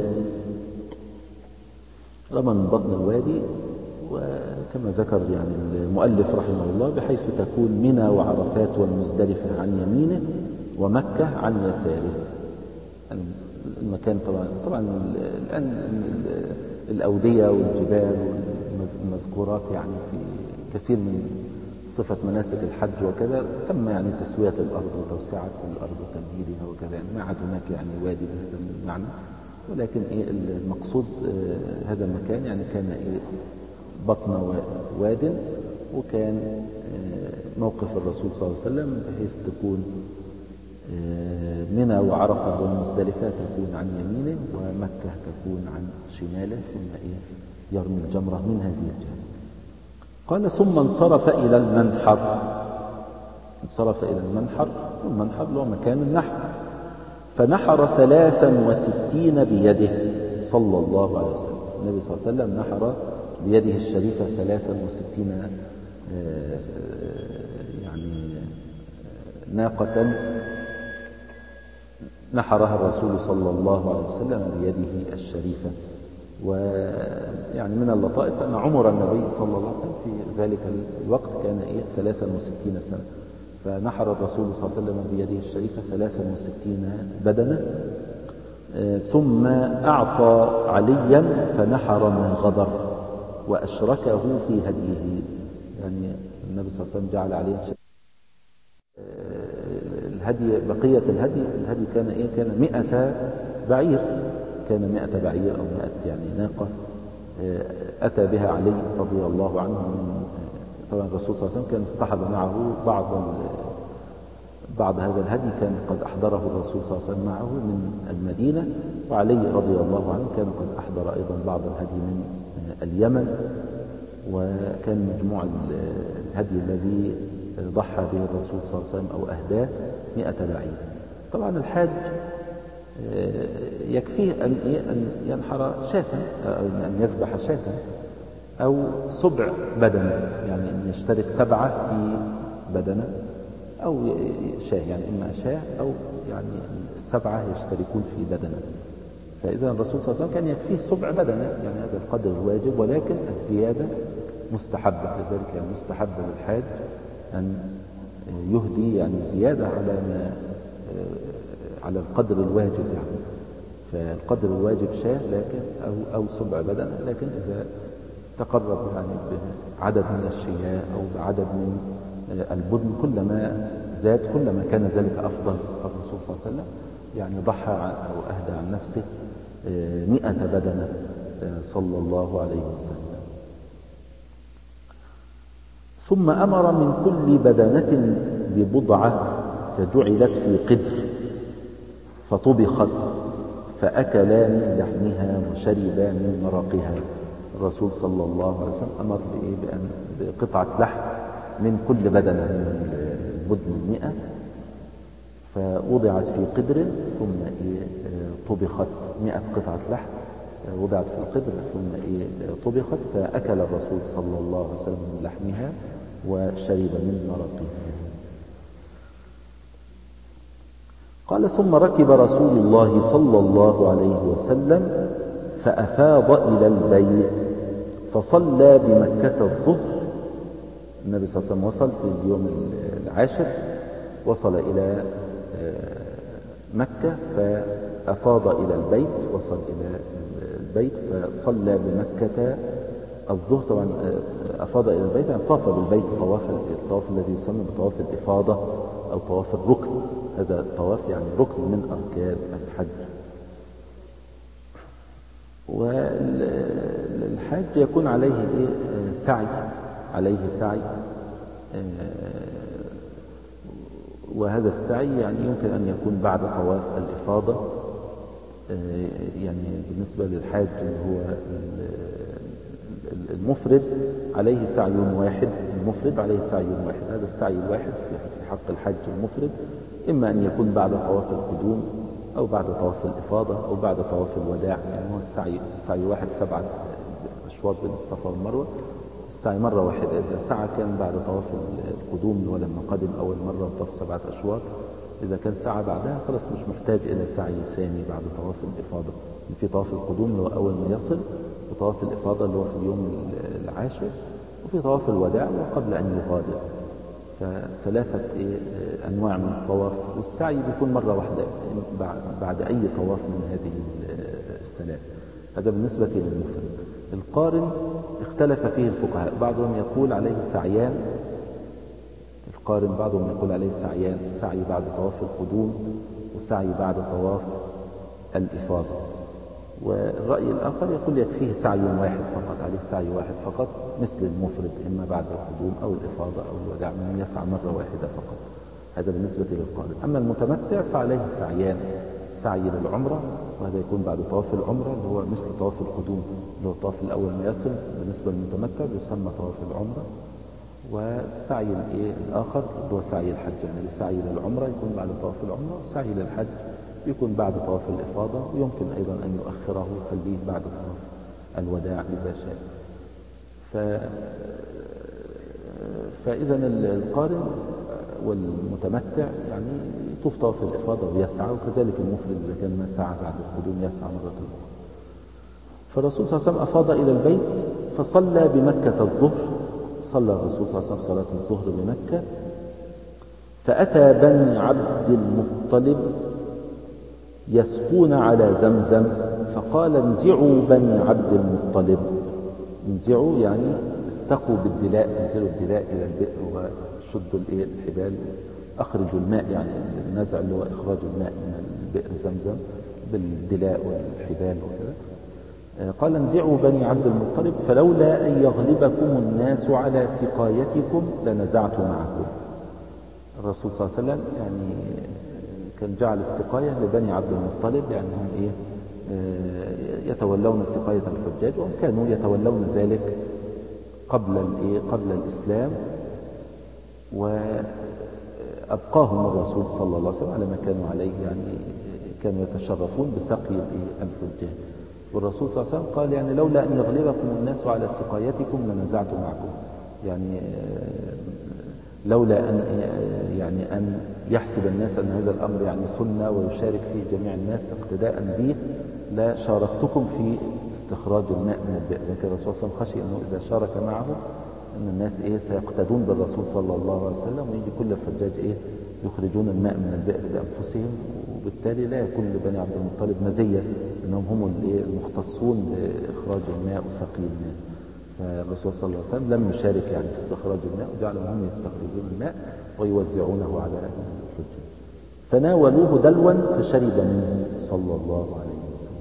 رمى من بطن الوادي، وكما ذكر يعني المؤلف رحمه الله بحيث تكون منى وعرفات والمزدلفة عن يمينه ومكة عن يساره. المكان طبعا طبعا الآن الأودية والجبال والمذكورات يعني في كثير من صفة مناسك الحج وكذا تم يعني تسوية الأرض وتوسعة الأرض وتمهيدها وكذا، يعني ما عاد هناك يعني وادي بهذا المعنى، ولكن إيه المقصود آه هذا المكان يعني كان إيه بطن واد، وكان آه موقف الرسول صلى الله عليه وسلم بحيث تكون آه منى وعرفة والمزدلفة تكون عن يمينه ومكة تكون عن شماله، ثم إيه يرمي الجمرة من هذه الجهة. قال ثم انصرف إلى المنحر، انصرف إلى المنحر، والمنحر له مكان النحر، فنحر ثلاثا وستين بيده صلى الله عليه وسلم. النبي صلى الله عليه وسلم نحر بيده الشريفة ثلاثا وستين يعني ناقة نحرها الرسول صلى الله عليه وسلم بيده الشريفة. ويعني من اللطائف أن عمر النبي صلى الله عليه وسلم في ذلك الوقت كان إيه ثلاثا وستين سنة، فنحر الرسول صلى الله عليه وسلم بيده الشريفة ثلاثا وستين بدنة. ثم أعطى عليا فنحر ما غدر وأشركه في هديه، يعني النبي صلى الله عليه وسلم جعل عليه الهدي، بقية الهدي الهدي كان إيه كان مئة بعير، كان مئة بعير أو مئة يعني ناقة أتى بها علي رضي الله عنه. من طبعا الرسول صلى الله عليه وسلم كان اصطحب معه بعض بعض هذا الهدي، كان قد أحضره الرسول صلى الله عليه وسلم معه من المدينة، وعلي رضي الله عنه كان قد أحضر أيضا بعض الهدي من اليمن، وكان مجموع الهدي الذي ضحى به الرسول صلى الله عليه وسلم أو أهداه مئة بعير. طبعا الحاج يكفيه أن أن ينحر شاة أو أن يذبح شاة أو سبع بدنة، يعني أن يشترك سبعة في بدنة أو شاة، يعني إما شاة أو يعني السبعة يشتركون في بدنة. فإذا الرسول صلى الله عليه وسلم كان يكفيه سبع بدنة، يعني هذا القدر الواجب، ولكن الزيادة مستحبة. لذلك يعني مستحب للحاج أن يهدي يعني زيادة على ما على القدر الواجب، يعني فالقدر الواجب شاة لكن أو أو سبع بدنة، لكن إذا تقرب يعني بعدد من الشياء أو بعدد من البدن كلما زاد كلما كان ذلك أفضل. الرسول صلى الله عليه وسلم يعني ضحى أو أهدى عن نفسه مئة بدنة صلى الله عليه وسلم. ثم أمر من كل بدنة ببضعة فجعلت في قدر فطبخت فأكلا من لحمها وشربا من مرقها. الرسول صلى الله عليه وسلم أمر بأن بقطعة لحم من كل بدنة من البدن المئة، فوضعت في قدر ثم طبخت مئة قطعة لحم وضعت في القدر ثم طبخت فأكل الرسول صلى الله عليه وسلم من لحمها وشرب من مرقها. قال ثم ركب رسول الله صلى الله عليه وسلم فأفاض إلى البيت فصلى بمكة الظهر. النبي صلى الله عليه وسلم وصل في اليوم العاشر، وصل إلى مكة فأفاض إلى البيت، وصل إلى البيت فصلى بمكة الظهر. طبعا أفاض إلى البيت يعني طاف بالبيت طواف الطواف الذي يسمى بطواف الإفاضة أو طواف الركن. هذا الطواف يعني ركن من أركان الحج. والحاج يكون عليه إيه؟ سعي، عليه سعي، وهذا السعي يعني يمكن أن يكون بعد طواف الإفاضة. يعني بالنسبة للحاج اللي هو المفرد عليه سعي واحد، المفرد عليه سعي واحد. هذا السعي الواحد في حق الحج المفرد إما أن يكون بعد طواف القدوم أو بعد طواف الإفاضة أو بعد طواف الوداع. يعني هو السعي سعي واحد سبعة أشواط بين الصفا والمروة، السعي مرة واحدة. إذا سعى كان بعد طواف القدوم ولما قدم أول مرة وطاف سبعة أشواط، إذا كان سعى بعدها خلاص مش محتاج إلى سعي ثاني بعد طواف الإفاضة. في طواف القدوم اللي هو أول ما يصل، وطواف الإفاضة اللي هو في اليوم العاشر، وفي طواف الوداع وقبل أن يغادر. فثلاثة أنواع من الطواف، والسعي بيكون مرة واحدة بعد أي طواف من هذه الثلاث. هذا بالنسبة للمفرد. القارن اختلف فيه الفقهاء، بعضهم يقول عليه سعيان. القارن بعضهم يقول عليه سعيان، سعي بعد طواف القدوم وسعي بعد طواف الإفاضة. والرأي الآخر يقول يكفيه سعي واحد فقط، عليه سعي واحد فقط مثل المفرد، إما بعد القدوم أو الإفاضة أو الوداع، من يسعى مرة واحدة فقط. هذا بالنسبة للقارن. أما المتمتع فعليه سعيان، سعي للعمرة، وهذا يكون بعد طواف العمرة اللي هو مثل طواف القدوم، اللي هو الطواف الأول ما يصل بالنسبة للمتمتع يسمى طواف العمرة. والسعي الآخر اللي هو سعي الحج، يعني السعي للعمرة يكون بعد طواف العمرة، والسعي للحج يكون بعد طواف الإفاضة، ويمكن أيضا أن يؤخره ويخليه بعد طواف الوداع إذا شاء. ف... فإذا القارن والمتمتع يعني يطوف طواف الإفاضة ويسعى، وكذلك المفرد إذا كان ما سعى بعد القدوم يسعى مرة أخرى. فالرسول صلى الله عليه وسلم أفاض إلى البيت فصلى بمكة الظهر، صلى الرسول صلى الله عليه وسلم صلاة الظهر بمكة، فأتى بني عبد المطلب يسقون على زمزم، فقال انزعوا بني عبد المطلب. انزعوا يعني استقوا بالدلاء، انزلوا الدلاء إلى البئر وشدوا الحبال، أخرجوا الماء، يعني النزع اللي هو إخراج الماء من البئر زمزم بالدلاء والحبال وكذا. قال انزعوا بني عبد المطلب فلولا أن يغلبكم الناس على سقايتكم لنزعت معكم. الرسول صلى الله عليه وسلم يعني كان جعل السقاية لبني عبد المطلب، يعني هم إيه يتولون سقاية الحجاج، وهم كانوا يتولون ذلك قبل الإيه قبل الإسلام، وأبقاهم الرسول صلى الله عليه وسلم على ما كانوا عليه، يعني كانوا يتشرفون بسقي الحجاج. والرسول صلى الله عليه وسلم قال يعني لولا أن يغلبكم الناس على سقايتكم لنزعت معكم، يعني لولا أن يعني أن يحسب الناس أن هذا الأمر يعني سنة ويشارك فيه جميع الناس اقتداء به لا شاركتكم في استخراج الماء من البئر. لكن الرسول صلى الله عليه وسلم خشي أنه إذا شارك معه أن الناس إيه سيقتدون بالرسول صلى الله عليه وسلم، ويجي كل الحجاج إيه يخرجون الماء من البئر بأنفسهم، وبالتالي لا يكون لبني عبد المطلب مزية أنهم هم المختصون بإخراج الماء وسقي الناس. فالرسول صلى الله عليه وسلم لم يشارك يعني في استخراج الماء، وجعلهم هم يستخرجون الماء ويوزعونه على الحجاج. فناولوه دلوا فشرب منه صلى الله عليه وسلم.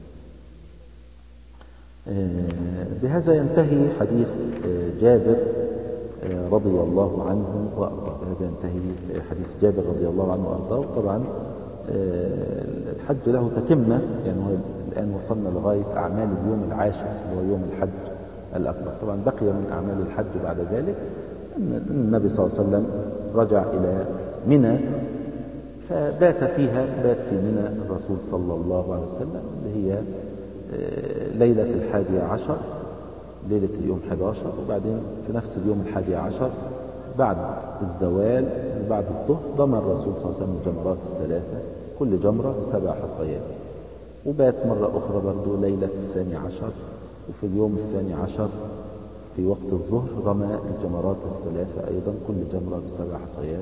بهذا ينتهي حديث جابر رضي الله عنه وأرضاه. بهذا ينتهي حديث جابر رضي الله عنه وأرضاه. طبعا الحج له تتمة، يعني هو الآن وصلنا لغاية أعمال اليوم العاشر اللي هو يوم الحج الأكبر. طبعا بقي من أعمال الحج بعد ذلك أن النبي صلى الله عليه وسلم رجع إلى منى فبات فيها، بات في منى الرسول صلى الله عليه وسلم اللي هي ليلة الحادية عشر، ليلة اليوم أحد عشر، وبعدين في نفس اليوم الحادي عشر بعد الزوال بعد الظهر رمى الرسول صلى الله عليه وسلم الجمرات الثلاثة، كل جمرة بسبع حصيات. وبات مرة أخرى برضو ليلة الثاني عشر، وفي اليوم الثاني عشر في وقت الظهر رمى الجمرات الثلاثة أيضا، كل جمرة بسبع حصيات.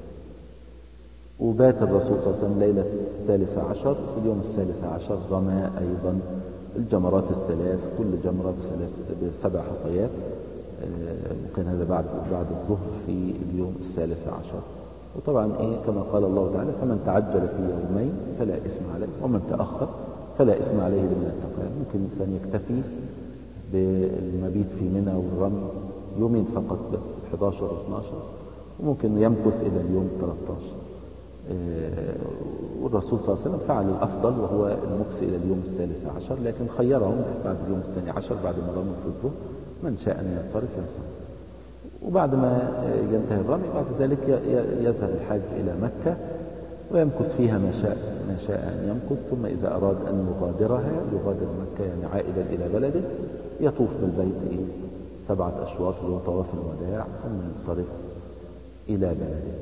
وبات الرسول صلى الله عليه وسلم ليلة الثالثة عشر، في اليوم الثالث عشر رمى أيضا الجمرات الثلاث، كل جمرة بسبع حصيات. وكان هذا بعد بعد الظهر في اليوم الثالث عشر. وطبعا إيه كما قال الله تعالى فمن تعجل في يومين فلا إثم عليه ومن تأخر فلا إثم عليه لمن اتقى. ممكن الإنسان يكتفي بالمبيت في منى والرمي يومين فقط بس، أحد عشر و اثني عشر، وممكن يمكث إلى اليوم ثلاثة عشر. والرسول صلى الله عليه وسلم فعل الأفضل وهو المكث إلى اليوم الثالث عشر، لكن خيرهم بعد اليوم الثاني عشر بعد ما رموا في الظهر من شاء أن ينصرف ينصرف. وبعد ما ينتهي الرمي بعد ذلك يذهب الحاج إلى مكة ويمكث فيها ما شاء ما شاء أن يمكث، ثم إذا أراد أن يغادرها يغادر مكة يعني عائدا إلى بلده، يطوف بالبيت إيه سبعة أشواط اللي هو طواف الوداع، ثم ينصرف إلى بلده.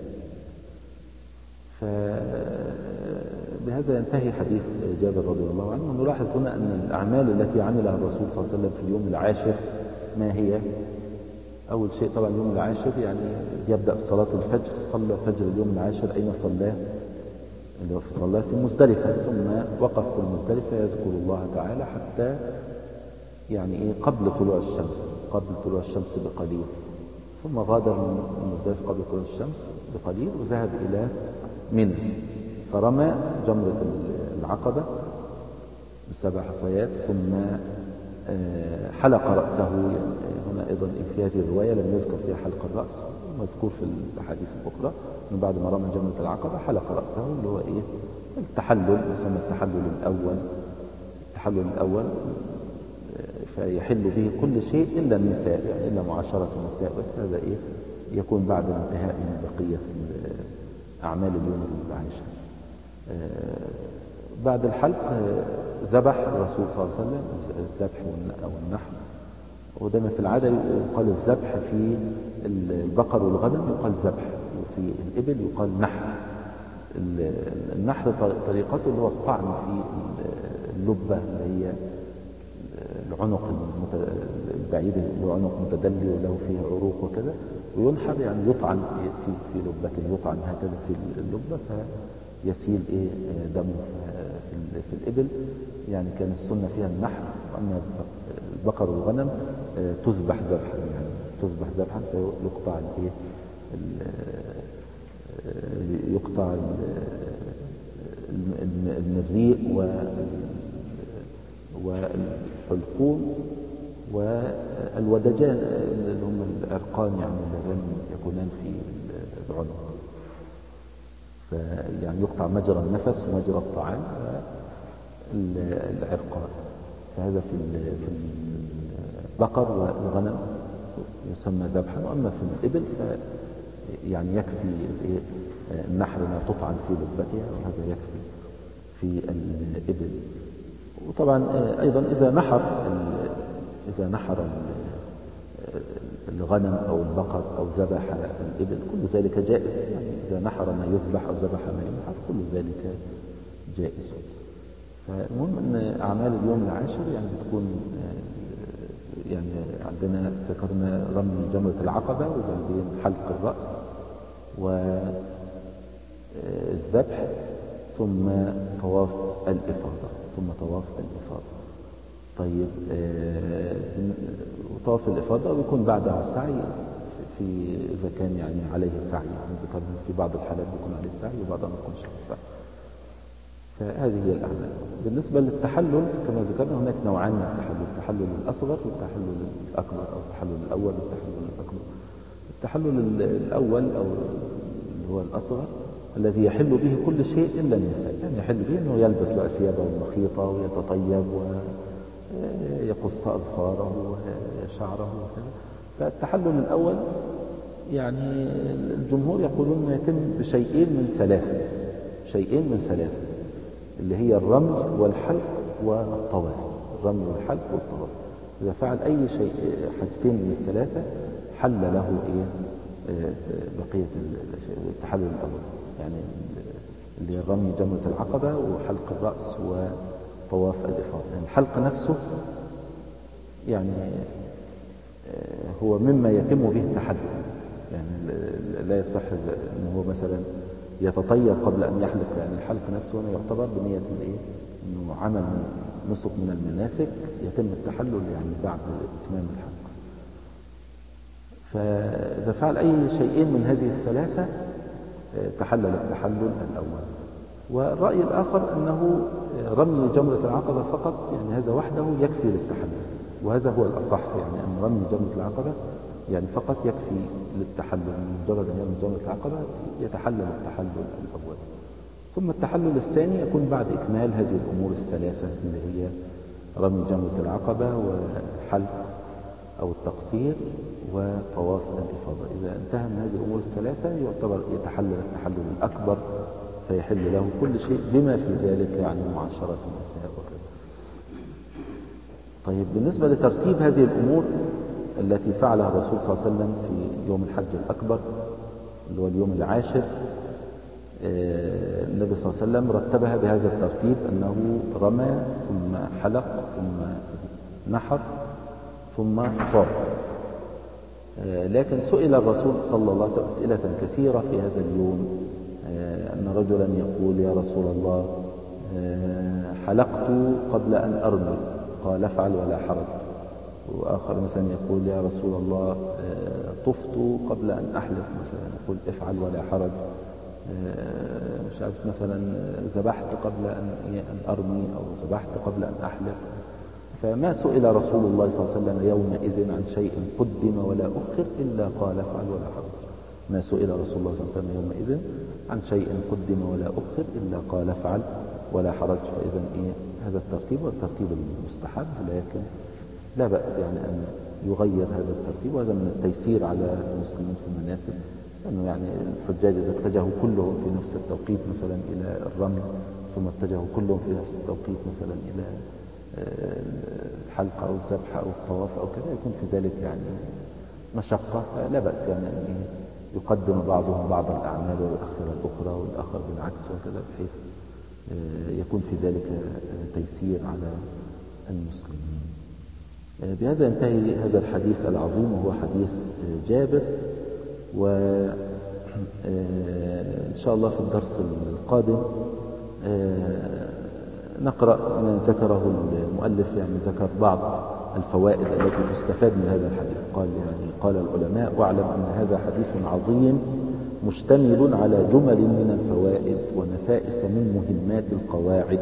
فبهذا ينتهي حديث جابر رضي الله عنه. نلاحظ هنا أن الأعمال التي عملها الرسول صلى الله عليه وسلم في اليوم العاشر ما هي؟ أول شيء طبعا اليوم العاشر يعني يبدأ بصلاة الفجر، صلى فجر اليوم العاشر أين صلاه؟ اللي هو في صلاة المزدلفة، ثم وقف في المزدلفة يذكر الله تعالى حتى يعني إيه قبل طلوع الشمس، قبل طلوع الشمس بقليل، ثم غادر المزدلفة قبل طلوع الشمس بقليل وذهب إلى منى، فرمى جمرة العقبة بسبع حصيات، ثم حلق رأسه. هنا أيضا في هذه الرواية لم يذكر فيها حلق الرأس، مذكور في الأحاديث الأخرى من بعد ما رمى جمرة العقبة حلق رأسه، اللي هو إيه التحلل، يسمى التحلل الأول. التحلل الأول فيحل به كل شيء إلا النساء، يعني إلا معاشرة النساء، بس هذا إيه يكون بعد الانتهاء من بقية أعمال اليوم العاشر. بعد الحلق ذبح الرسول صلى الله عليه وسلم، الذبح أو النحر، ودائما في العادة يقال الذبح في البقر والغنم يقال ذبح، وفي الإبل يقال نحر. النحر طريقته اللي هو الطعن في اللبة اللي هي العنق البعيد، اللي هو عنق متدلي وله فيه عروق وكذا، وينحر يعني يطعن في في لبته، يطعن هكذا في اللبة فيسيل ايه دمه. في الإبل يعني كان السنة فيها النحر، وأما البقر والغنم تذبح ذبحا، يعني تذبح ذبحا فيقطع الايه يقطع المريء والحلقوم والودجان اللي هم العرقان، يعني اللذان يكونان في العنق، فيعني يقطع مجرى النفس ومجرى الطعام والعرقان. فهذا في البقر والغنم يسمى ذبحا، واما في الإبل يعني يكفي النحر ما تطعن في لبتها، وهذا يكفي في الإبل. وطبعا أيضا إذا نحر إذا نحر الغنم أو البقر أو ذبح الإبل كل ذلك جائز، يعني إذا نحر ما يذبح أو ذبح ما ينحر كل ذلك جائز. فالمهم أن أعمال اليوم العاشر يعني بتكون يعني عندنا ذكرنا رمي جمرة العقبة، وبعدين حلق الرأس والذبح، ثم طواف الإفاضة ثم طواف الإفاضة. طيب طواف الإفاضة بيكون بعدها السعي، في إذا كان يعني عليه سعي، يعني ذكرنا في بعض الحالات بيكون عليه سعي وبعضها ما يكونش عليه سعي. فهذه هي الأعمال. بالنسبة للتحلل كما ذكرنا هناك نوعان من التحلل، التحلل الأصغر والتحلل الأكبر، أو التحلل الأول والتحلل الأكبر. التحلل الأول أو اللي هو الأصغر الذي يحل به كل شيء إلا النساء، يعني يحل به أنه يلبس ثيابه المخيطة ويتطيب ويقص أظفاره وشعره وكذا. فالتحلل الأول يعني الجمهور يقولون يتم بشيئين من ثلاثة شيئين من ثلاثة اللي هي الرمي والحلق والطواف. الرمي والحلق والطواف إذا فعل أي شيء حاجتين من الثلاثة حل له إيه بقية التحلل الأول، يعني اللي رمي جمرة العقبة وحلق الرأس وطواف الإفاضة. يعني الحلق نفسه يعني هو مما يتم به التحلل، يعني لا يصح أنه هو مثلا يتطيب قبل أن يحلق، يعني الحلق نفسه هنا يعتبر بنية الإيه أنه عمل نسك من المناسك يتم التحلل يعني بعد إتمام الحلق. فإذا فعل أي شيئين من هذه الثلاثة تحلل التحلل الأول. والرأي الآخر أنه رمي جمرة العقبة فقط، يعني هذا وحده يكفي للتحلل، وهذا هو الأصح، يعني أن رمي جمرة العقبة يعني فقط يكفي للتحلل، مجرد أن يرمي جمرة العقبة يتحلل التحلل الأول. ثم التحلل الثاني يكون بعد إكمال هذه الأمور الثلاثة اللي هي رمي جمرة العقبة والحلق أو التقصير وطواف الإفاضة. إذا انتهى من هذه الأمور الثلاثة يعتبر يتحلل التحلل الأكبر فيحل له كل شيء بما في ذلك يعني معاشرة النساء وكذا. طيب بالنسبة لترتيب هذه الأمور التي فعلها الرسول صلى الله عليه وسلم في يوم الحج الأكبر اللي هو اليوم العاشر، النبي صلى الله عليه وسلم رتبها بهذا الترتيب، أنه رمى ثم حلق ثم نحر ثم طاف. لكن سئل الرسول صلى الله عليه وسلم أسئلة كثيرة في هذا اليوم، أن رجلا يقول يا رسول الله حلقت قبل أن أرمي، قال افعل ولا حرج. وآخر مثلا يقول يا رسول الله طفت قبل أن أحلف، مثلا يقول افعل ولا حرج. مش عارف مثلا ذبحت قبل أن أن أرمي، أو ذبحت قبل أن أحلف. فما سئل رسول الله صلى الله عليه وسلم يومئذ عن شيء قدم ولا أخر إلا قال افعل ولا حرج. ما سئل رسول الله صلى الله عليه وسلم يومئذ عن شيء قدم ولا أخر إلا قال افعل ولا حرج. فإذا إيه هذا الترتيب والترتيب المستحب، لكن لا بأس يعني أن يغير هذا الترتيب، وهذا من التيسير على المسلمين في المناسك، لأنه يعني الحجاج إذا اتجهوا كلهم في نفس التوقيت مثلا إلى الرمي، ثم اتجهوا كلهم في نفس التوقيت مثلا إلى الحلقة أو الذبح أو الطواف أو كذا، يكون في ذلك يعني مشقة. لا بأس يعني أن يقدم بعضهم بعض الأعمال ويؤخر الأخرى والآخر بالعكس وكذا، بحيث يكون في ذلك تيسير على المسلمين. بهذا ينتهي هذا الحديث العظيم، وهو حديث جابر. وإن شاء الله في الدرس القادم نقرأ ما ذكره المؤلف، يعني ذكر بعض الفوائد التي تستفاد من هذا الحديث. قال يعني قال العلماء: واعلم أن هذا حديث عظيم مشتمل على جمل من الفوائد ونفائس من مهمات القواعد.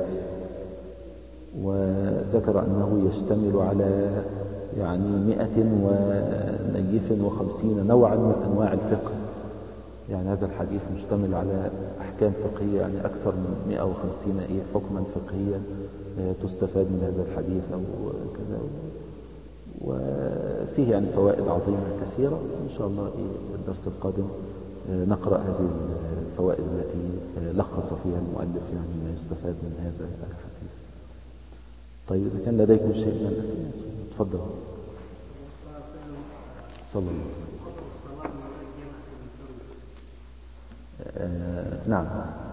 وذكر أنه يشتمل على يعني مئة ونيف وخمسين نوعا من أنواع الفقه. يعني هذا الحديث مشتمل على أحكام فقهية، يعني أكثر من مئة وخمسين إيه حكما فقهيا تستفاد من هذا الحديث أو كذا. وفيه يعني فوائد عظيمة كثيرة. إن شاء الله إيه الدرس القادم نقرأ هذه الفوائد التي لخص فيها المؤلف يعني ما يستفاد من هذا الحديث. طيب إذا كان لديكم شيء من الأسئلة تفضل. صلى الله عليه وسلم. آه نعم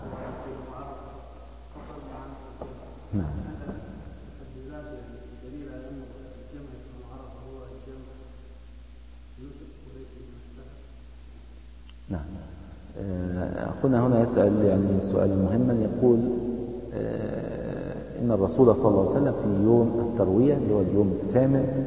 نعم نعم. أخونا هنا يسأل يعني سؤالا مهما، يقول آه إن الرسول صلى الله عليه وسلم في يوم التروية اللي هو اليوم الثامن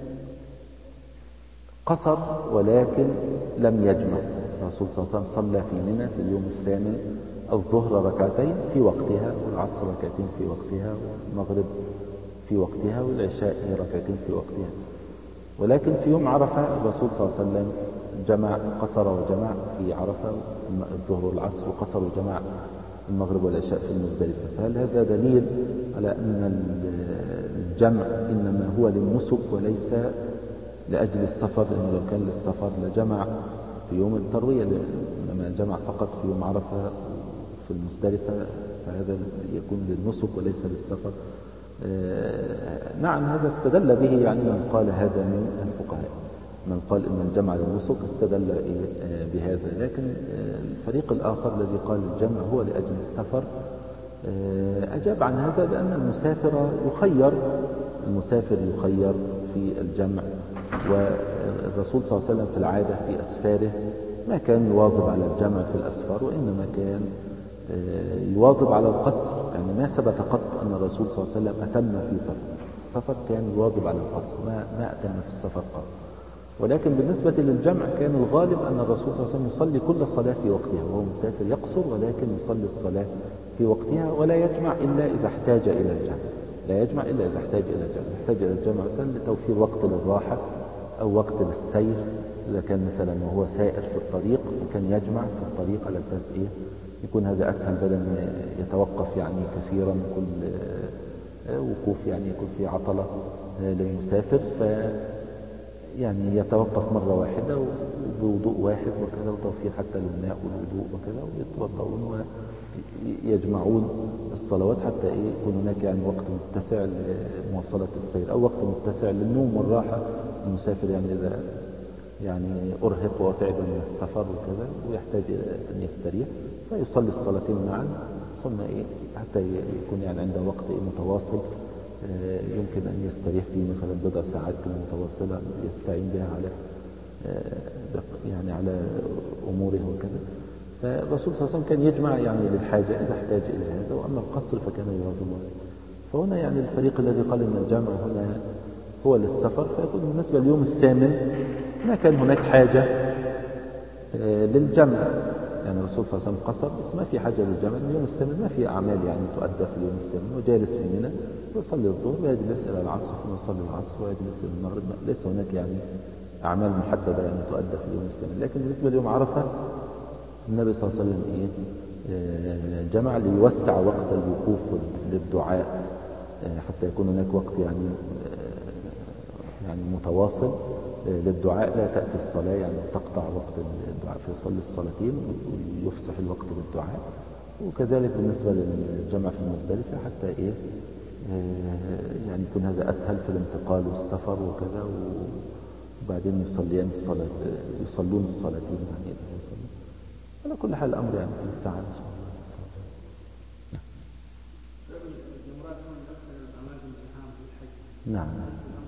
قصر ولكن لم يجمع. الرسول صلى الله عليه وسلم صلى في منى في اليوم الثامن الظهر ركعتين في وقتها، والعصر ركعتين في وقتها، والمغرب في وقتها، والعشاء ركعتين في وقتها. ولكن في يوم عرفة الرسول صلى الله عليه وسلم جمع، قصر وجمع في عرفة الظهر والعصر، وقصر وجمع المغرب والعشاء في المزدلفة. فهل هذا دليل على أن الجمع إنما هو للنسك وليس لأجل السفر؟ لأنه لو كان للسفر لجمع في يوم التروية، لما جمع فقط في يوم عرفة في المزدلفة، فهذا يكون للنسك وليس للسفر. آه نعم، هذا استدل به يعني من قال هذا من الفقهاء، من قال إن الجمع للنسك استدل آه بهذا. لكن آه الفريق الآخر الذي قال الجمع هو لأجل السفر آه أجاب عن هذا بأن المسافر يخير، المسافر يخير في الجمع. والرسول صلى الله عليه وسلم في العادة في أسفاره ما كان يواظب على الجمع في الأسفار، وإنما كان يواظب على القصر. يعني ما ثبت قط أن الرسول صلى الله عليه وسلم أتم في سفر، السفر كان يواظب على القصر، ما, ما أتم في السفر قط. ولكن بالنسبة للجمع كان الغالب أن الرسول صلى الله عليه وسلم يصلي كل صلاة في وقتها، وهو مسافر يقصر ولكن يصلي الصلاة في وقتها، ولا يجمع إلا إذا احتاج إلى الجمع، لا يجمع إلا إذا احتاج إلى الجمع. يحتاج إلى الجمع مثلا لتوفير وقت للراحة أو وقت للسير، إذا كان مثلا وهو سائر في الطريق وكان يجمع في الطريق على أساس إيه يكون هذا أسهل، بدل ما يتوقف يعني كثيرا، كل وقوف يعني يكون في عطلة للمسافر، ف يعني يتوقف مرة واحدة بوضوء واحد وكذا، وتوفير حتى للماء والوضوء وكذا، ويتوضؤون يجمعون الصلوات حتى إيه يكون هناك يعني وقت متسع لمواصلة السير أو وقت متسع للنوم والراحة. المسافر يعني إذا يعني أرهق وتعب من السفر وكذا ويحتاج أن يستريح فيصلي الصلاتين معا ثم إيه حتى يكون يعني عنده وقت إيه متواصل يمكن أن يستريح فيه مثلا بضع ساعات متواصلة يستعين بها على يعني على أموره وكذا. فالرسول صلى الله عليه وسلم كان يجمع يعني للحاجة إذا احتاج إلى هذا، وأما القصر فكان يواظب. فهنا يعني الفريق الذي قال أن الجمع هنا هو للسفر فيكون بالنسبة لليوم الثامن ما كان هناك حاجة للجمع، يعني الرسول صلى الله عليه وسلم قصر بس ما في حاجة للجمع. اليوم الثامن ما في أعمال يعني تؤدى في اليوم الثامن، وجالس في منى ويصلي الظهر ويجلس إلى العصر ثم يصلي العصر ويجلس إلى المغرب. ليس هناك يعني أعمال محددة يعني تؤدى في اليوم الثامن. لكن بالنسبة ليوم عرفة النبي صلى الله عليه وسلم إيه جمع ليوسع وقت الوقوف للدعاء حتى يكون هناك وقت يعني يعني متواصل للدعاء، لا تأتي الصلاة يعني تقطع وقت الدعاء فيصلي الصلاتين ويفسح الوقت للدعاء. وكذلك بالنسبة للجمع في المزدلفة حتى إيه يعني يكون هذا أسهل في الانتقال والسفر وكذا، وبعدين يصليان الصلاة يصلون الصلاتين يعني إذا يصلون. على كل حال الأمر يعني في ساعة إن شاء الله. نعم.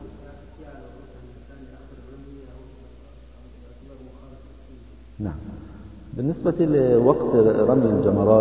نعم. بالنسبة لوقت رمي الجمرات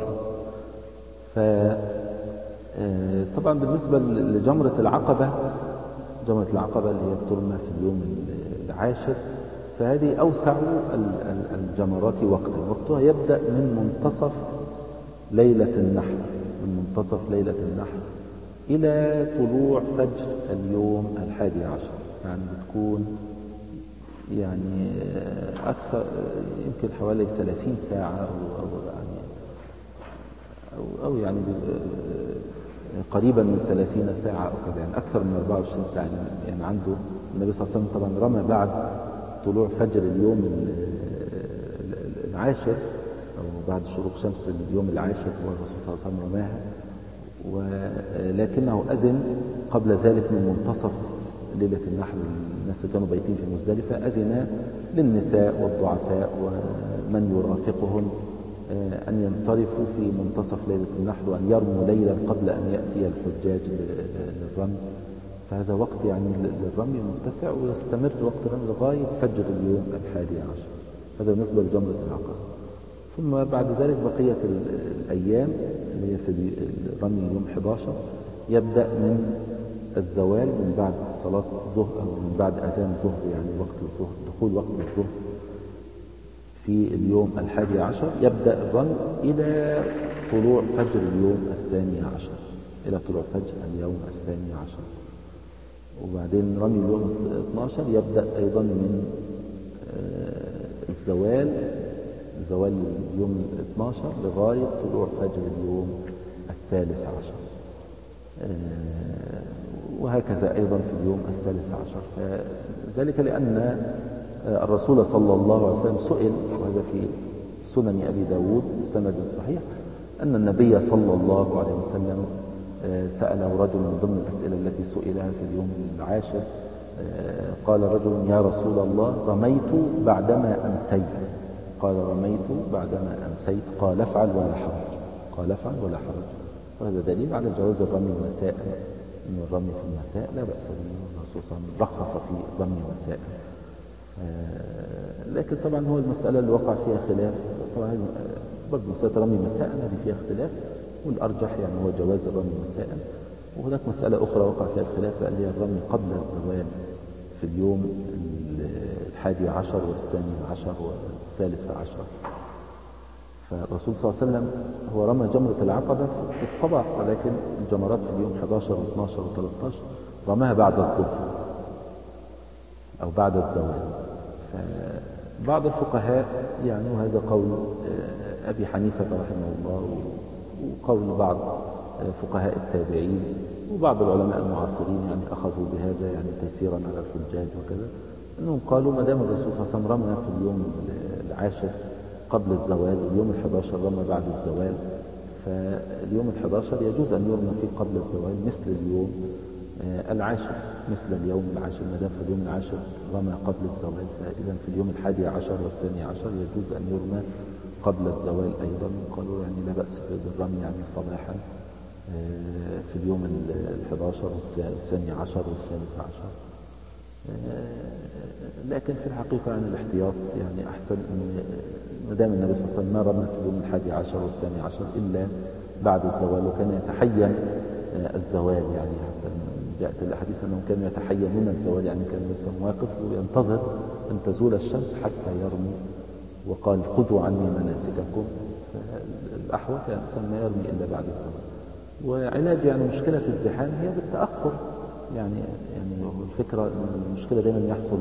فطبعا بالنسبة لجمرة العقبة، جمرة العقبة اللي هي بترمى في اليوم العاشر فهذه أوسع الجمرات وقتا. وقتها يبدأ من منتصف ليلة النحر، من منتصف ليلة النحر إلى طلوع فجر اليوم الحادي عشر، يعني بتكون يعني أكثر يمكن حوالي ثلاثين ساعة أو أو يعني أو, أو يعني قريبا من ثلاثين ساعة أو كذا، يعني أكثر من أربعة وعشرين ساعة. يعني عنده النبي صلى الله عليه وسلم طبعا رمى بعد طلوع فجر اليوم العاشر أو بعد شروق شمس اليوم العاشر والرسول صلى الله عليه وسلم رماها، ولكنه أذن قبل ذلك من منتصف ليلة النحر. الناس اللي كانوا بايتين في مزدلفة أذن للنساء والضعفاء ومن يرافقهم أن ينصرفوا في منتصف ليلة النحر وأن يرموا ليلا قبل أن يأتي الحجاج للرمي. فهذا وقت يعني للرمي متسع ويستمر وقت الرمي لغاية فجر اليوم الحادي عشر. هذا بالنسبة لجمرة العقبة. ثم بعد ذلك بقية الأيام اللي هي في الرمي يوم أحد عشر يبدأ من الزوال من بعد صلاة الظهر أو من بعد أذان الظهر، يعني وقت الظهر دخول وقت الظهر في اليوم الحادي عشر يبدأ الرمي إلى طلوع فجر اليوم الثاني عشر، إلى طلوع فجر اليوم الثاني عشر. وبعدين رمي اليوم اثني عشر يبدأ أيضا من الزوال زوال اليوم اثني عشر لغاية طلوع فجر اليوم الثالث عشر، وهكذا أيضا في اليوم الثالث عشر. ذلك لأن الرسول صلى الله عليه وسلم سئل، وهذا في سنن أبي داود سند صحيح، أن النبي صلى الله عليه وسلم سأله رجل من ضمن الأسئلة التي سئلها في اليوم العاشر. قال رجل: يا رسول الله رميت بعدما أمسيت. قال: رميت بعدما أمسيت. قال: افعل ولا حرج. قال: افعل ولا حرج. وهذا دليل على جواز الرمي مساء، أن الرمي في المساء لا بأس به. الرسول صلى الله عليه وسلم رخص في الرمي مساء. لكن طبعا هو المسألة اللي وقع فيها خلاف، طبعا برضه مسألة رمي مساء هذه فيها اختلاف، والأرجح يعني هو جواز الرمي مساء. وهناك مسألة أخرى وقع فيها الخلاف اللي هي الرمي قبل الزوال في اليوم الحادي عشر والثاني عشر والثالث عشر. فالرسول صلى الله عليه وسلم هو رمى جمرة العقبة في الصباح، ولكن الجمرات في اليوم أحد عشر واثني عشر وثلاثة عشر رماها بعد الظهر أو بعد الزوال. فبعض الفقهاء يعني وهذا قول أبي حنيفة رحمه الله وقول بعض فقهاء التابعين وبعض العلماء المعاصرين يعني أخذوا بهذا يعني تيسيرا على الحجاج وكذا، أنهم قالوا ما دام الرسول صلى الله عليه وسلم رمى في اليوم العاشر قبل الزوال واليوم الحادي عشر رمى بعد الزوال، فاليوم الحداشر يجوز أن يرمى فيه قبل الزوال مثل اليوم العاشر، مثل اليوم العاشر ما دام في اليوم العاشر رمى قبل الزوال، فإذا في اليوم الحادي عشر والثاني عشر يجوز أن يرمى قبل الزوال أيضا. قالوا يعني لا بأس بالرمي يعني صباحا في اليوم الحداشر والثاني عشر والثالث عشر. لكن في الحقيقة يعني الاحتياط يعني أحسن، ما دام النبي صلى الله عليه وسلم ما رمى في اليوم الحادي عشر والثاني عشر إلا بعد الزوال، وكان يتحين الزوال يعني حتى جاءت الأحاديث أنهم كانوا يتحينون الزوال، يعني كان يسمى واقف وينتظر أن تزول الشمس حتى يرمي، وقال خذوا عني مناسككم. فالأحوط يعني الإنسان ما يرمي إلا بعد الزوال. وعلاج يعني مشكلة الزحام هي بالتأخر، يعني يعني الفكرة المشكلة دائما يحصل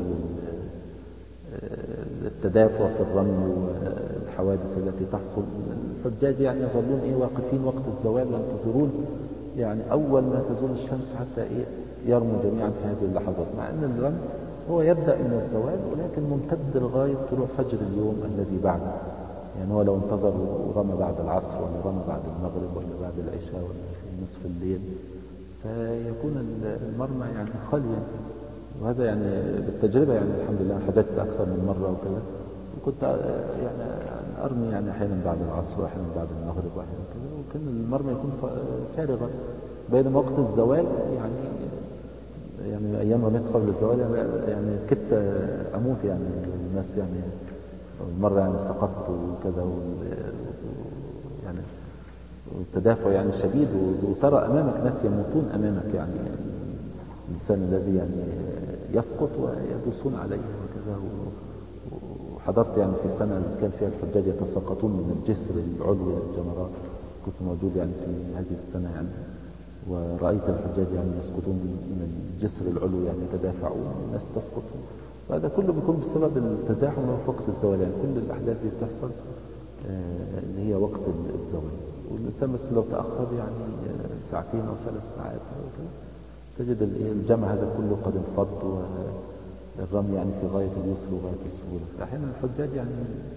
التدافع في الرمي والحوادث التي تحصل. الحجاج يعني يظلون إيه واقفين وقت الزوال ينتظرون يعني أول ما تزول الشمس حتى إيه يرموا جميعا في هذه اللحظات، مع أن الرمي هو يبدأ من الزوال ولكن ممتد لغاية طلوع فجر اليوم الذي بعده. يعني هو لو انتظر ورمى بعد العصر ولا رمى بعد المغرب ولا بعد العشاء ولا في نصف الليل سيكون المرمى يعني خاليا. وهذا يعني بالتجربة، يعني الحمد لله حججت أكثر من مرة وكذا، وكنت يعني أرمي يعني أحيانا بعد العصر وأحيانا بعد المغرب وأحيانا كذا، وكان المرمى يكون فارغا. بينما وقت الزوال يعني يعني أيام رميت قبل الزوال يعني كدت أموت، يعني الناس يعني مرة يعني سقطت وكذا، يعني والتدافع يعني شديد، وترى أمامك ناس يموتون أمامك، يعني الإنسان الذي يعني يسقط ويدوسون عليه وكذا. وحضرت يعني في سنة كان فيها الحجاج يتساقطون من الجسر العلوي للجمرات، كنت موجود يعني في هذه السنة يعني، ورأيت الحجاج يعني يسقطون من الجسر العلوي يعني يتدافعون، الناس تسقط. وهذا كله بيكون بسبب التزاحم في وقت الزوال، يعني كل الأحداث دي بتحصل اللي هي وقت الزوال. والإنسان بس لو تأخر يعني ساعتين أو ثلاث ساعات تجد الجمع هذا كله قد انفض، والرمي يعني في غاية اليسر وغاية السهولة. فأحيانا الحجاج يعني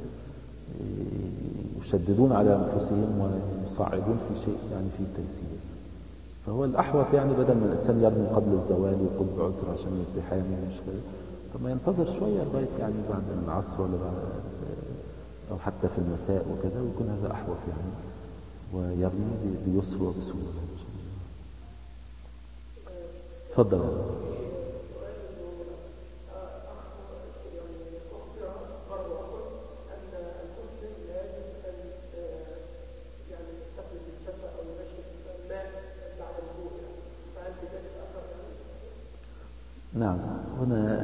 يشددون على أنفسهم ويصعبون في شيء يعني في تيسير. فهو الأحوط يعني بدل ما الإنسان يرمي قبل الزوال ويقول بعذر عشان الزحام ومشكلة، طب ما ينتظر شوية لغاية يعني بعد العصر ولا بعد أو حتى في المساء وكذا، ويكون هذا أحوط يعني، ويرمي بيسر وبسهولة. تفضل. نعم، هنا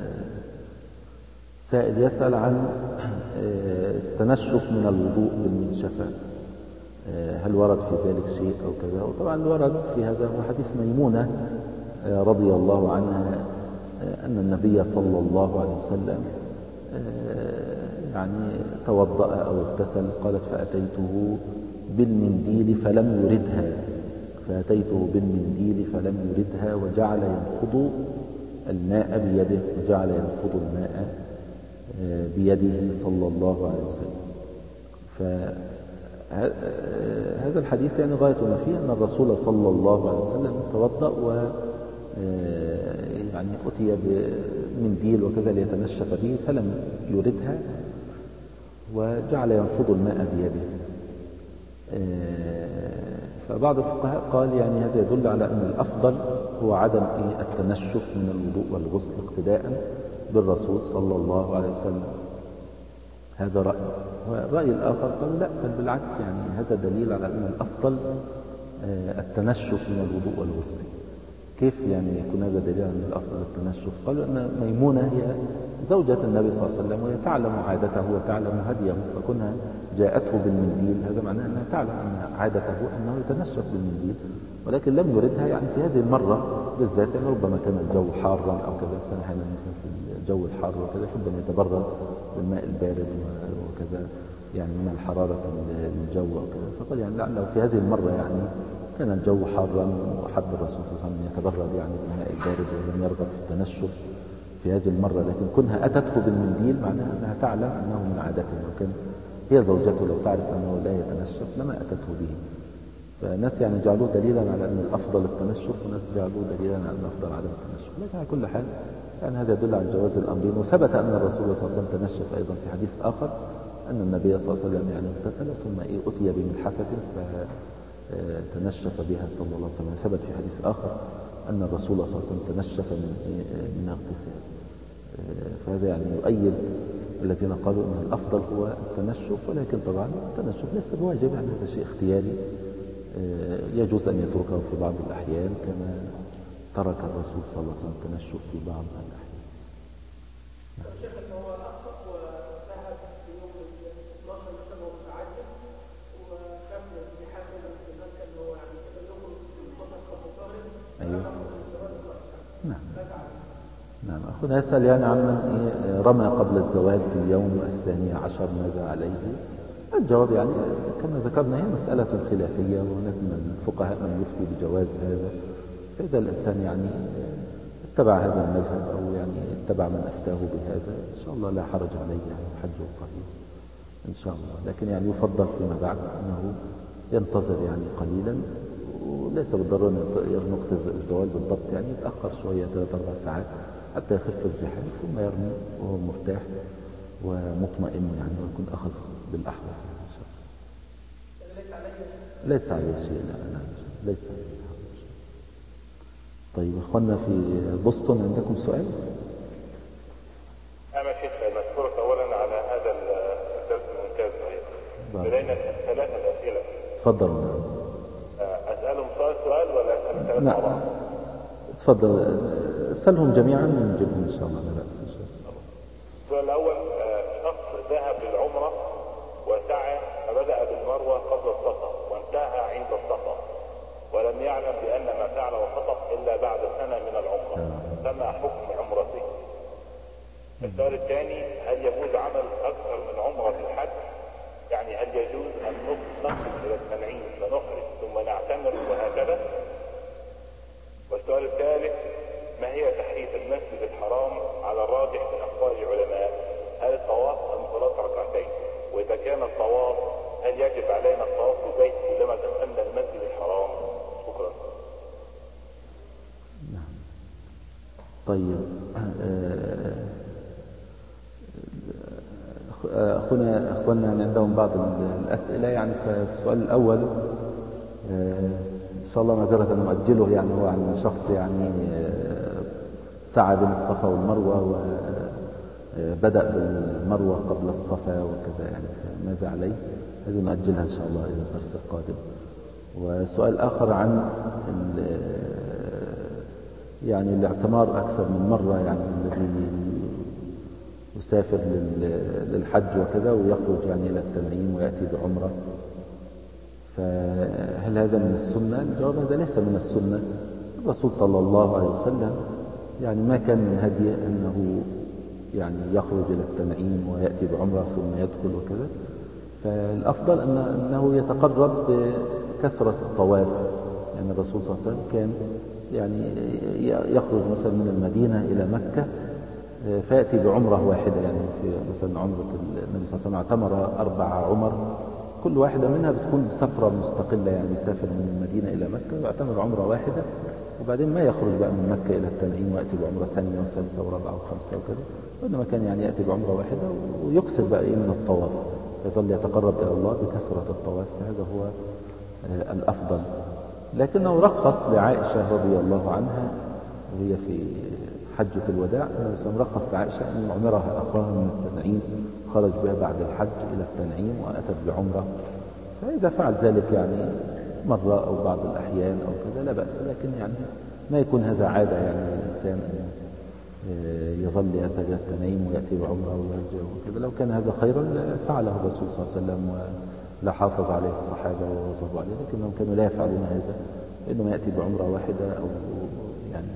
سائل يسأل عن التنشف من الوضوء بالمنشفة، هل ورد في ذلك شيء أو كذا؟ وطبعا الورد في هذا هو حديث ميمونة رضي الله عنها أن النبي صلى الله عليه وسلم يعني توضأ أو اغتسل، قالت فأتيته بالمنديل فلم يردها فأتيته بالمنديل فلم يردها وجعل ينفض الماء بيده وجعل ينفض الماء بيده صلى الله عليه وسلم. فهذا الحديث يعني غاية ما فيه أن الرسول صلى الله عليه وسلم توضأ و يعني أتي بمنديل وكذا ليتنشف به فلم يردها وجعل ينفض الماء بيده. فبعض الفقهاء قال يعني هذا يدل على أن الأفضل هو عدم التنشف من الوضوء والغسل اقتداء بالرسول صلى الله عليه وسلم. هذا رأي. والرأي الآخر قال لا، بل بالعكس، يعني هذا دليل على أن الأفضل التنشف من الوضوء والغسل. كيف يعني يكون هذا دليل على أن الأفضل التنشف؟ قالوا أن ميمونة هي زوجة النبي صلى الله عليه وسلم وهي تعلم عادته وتعلم هديه، فكونها جاءته بالمنديل هذا معناه أنها تعلم أن عادته أنه يتنشف بالمنديل، ولكن لم يردها يعني في هذه المرة بالذات، يعني ربما كان الجو حارا أو كذا، سنحن مثلا في الجو الحار وكذا يحب أن يتبرد بالماء البارد وكذا يعني من الحرارة الجو وكذا. فقال يعني لعله في هذه المرة يعني كان الجو حارا وحب الرسول صلى الله عليه وسلم أن يتبرد يعني بالماء البارد ولم يرغب في التنشف في هذه المرة، لكن كونها أتته بالمنديل معناها أنها تعلم أنه من عادته، وكان هي زوجته لو تعرف أنه لا يتنشف لما أتته به. فناس يعني جعلوه دليلا على أن الأفضل التنشف، وناس جعلوه دليلا على أن الأفضل عدم التنشف. لكن على كل حال يعني هذا يدل على جواز الأمرين. وثبت أن الرسول صلى الله عليه وسلم تنشف أيضا في حديث آخر، أن النبي صلى الله عليه وسلم يعني اغتسل ثم إيه أتي بملحفة فتنشف بها صلى الله عليه وسلم. ثبت في حديث آخر أن الرسول صلى الله عليه وسلم تنشف من من اغتسال. فهذا يعني يؤيد الذين قالوا أن الأفضل هو التنشف، ولكن طبعا التنشف ليس بواجب، يعني هذا شيء اختياري يجوز أن يتركه في بعض الأحيان كما ترك الرسول صلى الله عليه وسلم التنشف في بعض الأحيان. أيوه. نعم نعم. أخونا يسأل يعني عمن رمى قبل الزواج في اليوم الثاني عشر ماذا عليه؟ الجواب يعني كما ذكرنا هي مسألة خلافية، وهناك من الفقهاء من يفتي بجواز هذا. فإذا الإنسان يعني اتبع هذا المذهب أو يعني اتبع من أفتاه بهذا إن شاء الله لا حرج عليه، يعني حجه صحيح إن شاء الله. لكن يعني يفضل فيما بعد أنه ينتظر يعني قليلا، وليس بالضرورة أن وقت الزواج بالضبط، يعني يتأخر شوية ثلاث أربع ساعات حتى يخف الزحام، ثم يرمي وهو مرتاح ومطمئن يعني، ويكون أخذ بالأحوال إن شاء الله. ليس عليه شيء، لا لا ليس عليه شيء. طيب أخوانا في بوسطن عندكم سؤال؟ أنا شيخ مشكورك أولا على هذا الدرس الممتاز. لدينا ثلاثة أسئلة. تفضل. أسألهم سؤال سؤال ولا أسأل ثلاثة مع بعض؟ تفضل اسألهم جميعا ونجيبهم إن شاء الله، لا بأس إن شاء الله. السؤال الأول، شخص ذهب للعمرة وسعى فبدأ بالمروة قبل الصفا وانتهى عند الصفا ولم يعلم بأن ما فعله خطأ إلا بعد سنة من العمرة، فما حكم عمرته؟ السؤال الثاني، هل يجوز عمل أكثر من عمرة في الحج؟ يعني هل يجوز أن نصل إلى التنعيم فنخرج ثم نعتمر وهكذا؟ والسؤال الثالث، ما هي تحريف المسجد الحرام على الراجح من أقوال العلماء؟ هل الطواف أم صلاة ركعتين؟ وإذا كان الطواف هل يجب علينا الطواف بالبيت كلما دخلنا المسجد الحرام؟ شكرا. طيب أخونا أخواننا عندهم بعض الأسئلة، يعني فالسؤال الأول إن شاء الله معذرة نؤجله، يعني هو عن شخص يعني سعى بين الصفا والمروة وبدأ بالمروة قبل الصفا وكذا، يعني ماذا عليه؟ هذه نؤجلها إن شاء الله إلى الدرس القادم. وسؤال آخر عن يعني الاعتمار أكثر من مرة، يعني الذي يسافر للحج وكذا ويخرج يعني إلى التنعيم ويأتي بعمرة، فهل هذا من السنة؟ الجواب هذا ليس من السنة. الرسول صلى الله عليه وسلم يعني ما كان من هديه أنه يعني يخرج إلى التنعيم ويأتي بعمرة ثم يدخل وكذا. فالأفضل أن أنه يتقرب بكثرة الطواف. يعني الرسول صلى الله عليه وسلم كان يعني يخرج مثلا من المدينة إلى مكة فيأتي بعمرة واحدة، يعني في مثلا عمرة النبي صلى الله عليه وسلم اعتمر أربع عمر، كل واحدة منها بتكون سفرة مستقلة، يعني يسافر من المدينة إلى مكة ويعتمر عمرة واحدة، وبعدين ما يخرج بقى من مكة إلى التنعيم ويأتي بعمرة ثانية وثالثة ورابعة وخمسة وكذا، وإنما كان يعني يأتي بعمرة واحدة ويكسر بقى إيه من الطواف، يظل يتقرب إلى الله بكثرة الطواف، فهذا هو الأفضل. لكنه رخص لعائشة رضي الله عنها وهي في حجة الوداع، رخص لعائشة أن يعمرها أخاها من التنعيم، خرج بها بعد الحج إلى التنعيم وأتت بعمرة، فإذا فعل ذلك يعني مرة أو بعض الأحيان أو كذا لا بأس، لكن يعني ما يكون هذا عادة، يعني الإنسان يظل يذهب إلى التنعيم ويأتي بعمرة ويرجع وكذا. لو كان هذا خيرا فعله الرسول صلى الله عليه وسلم ولا حافظ عليه الصحابة ووظبوا عليه، لكنهم كانوا لا يفعلون هذا، إنما يأتي بعمرة واحدة أو يعني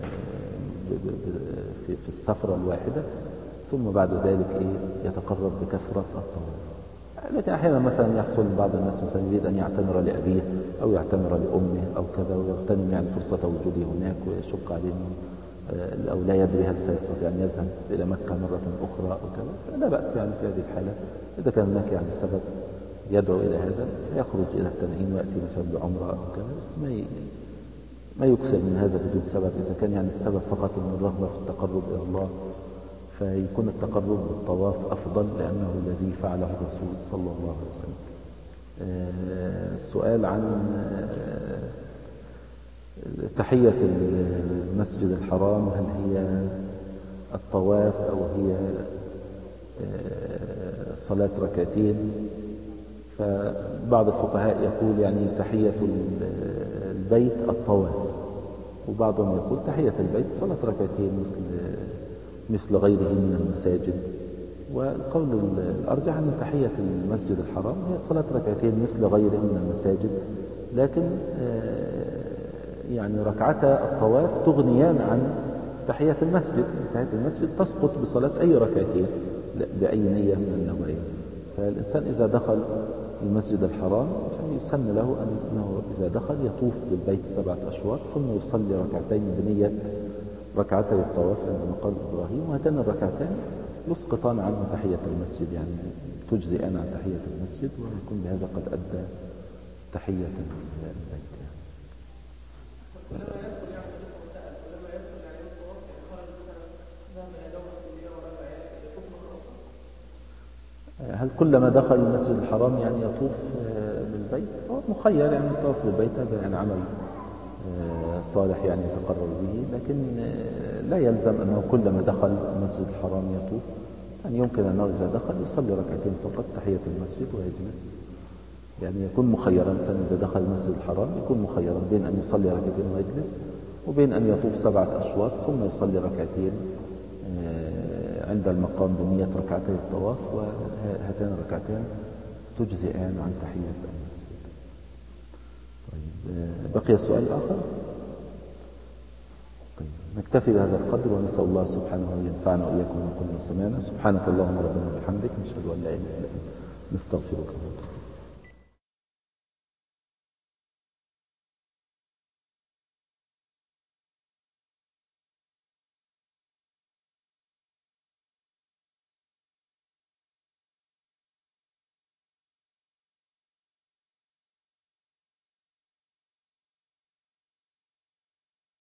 في السفرة الواحدة، ثم بعد ذلك إيه يتقرب بكثرة الطواف. لكن أحيانا مثلا يحصل بعض الناس مثلا يريد أن يعتمر لأبيه أو يعتمر لأمه أو كذا، ويغتنم يعني فرصة وجوده هناك ويشق عليه أو لا يدري هل سيستطيع أن يذهب إلى مكة مرة أخرى أو كذا، فلا بأس يعني في هذه الحالة إذا كان هناك يعني سبب يدعو إلى هذا يخرج إلى التنعيم ويأتي مثلا بعمرة أو كذا، بس ما ما يكسر من هذا بدون سبب. إذا كان يعني السبب فقط من الرغبة في التقرب إلى الله فيكون التقرب بالطواف أفضل، لأنه الذي فعله الرسول صلى الله عليه وسلم. السؤال عن تحية المسجد الحرام، هل هي الطواف أو هي صلاة ركعتين؟ فبعض الفقهاء يقول يعني تحية البيت الطواف، وبعضهم يقول تحية البيت صلاة ركعتين مثل مثل غيره من المساجد. والقول الأرجح أن تحية المسجد الحرام هي صلاة ركعتين مثل غيره من المساجد، لكن يعني ركعتا الطواف تغنيان عن تحية المسجد. تحية المسجد تسقط بصلاة أي ركعتين بأي نية من النوايا. فالإنسان إذا دخل المسجد الحرام يسن له أنه إذا دخل يطوف بالبيت سبعة أشواط ثم يصلي ركعتين بنية ركعتي الطواف عند مقام إبراهيم، وهاتان الركعتان يسقطان عنه تحية المسجد، يعني تجزئان عن تحية المسجد، ويكون بهذا قد أدى تحية البيت. هل كلما دخل المسجد الحرام يعني يطوف بالبيت؟ هو مخير، يعني الطواف بالبيت هذا يعني عمل صالح يعني يتقرب به، لكن لا يلزم أنه كلما دخل المسجد الحرام يطوف. يعني يمكن أنه إذا دخل يصلي ركعتين فقط تحية المسجد ويجلس، يعني يكون مخيرا. إنسان إذا دخل المسجد الحرام يكون مخيرا بين أن يصلي ركعتين ويجلس، وبين أن يطوف سبعة أشواط ثم يصلي ركعتين عند المقام بنية ركعتي الطواف، وهاتان الركعتين تجزئان عن تحية المسجد. طيب، بقي السؤال الآخر. طيب، نكتفي بهذا القدر، ونسأل الله سبحانه أن ينفعنا وإياكم وكل ما سمعنا. سبحانك اللهم ربنا وبحمدك، نشهد أن لا إله إلا أنت، نستغفرك.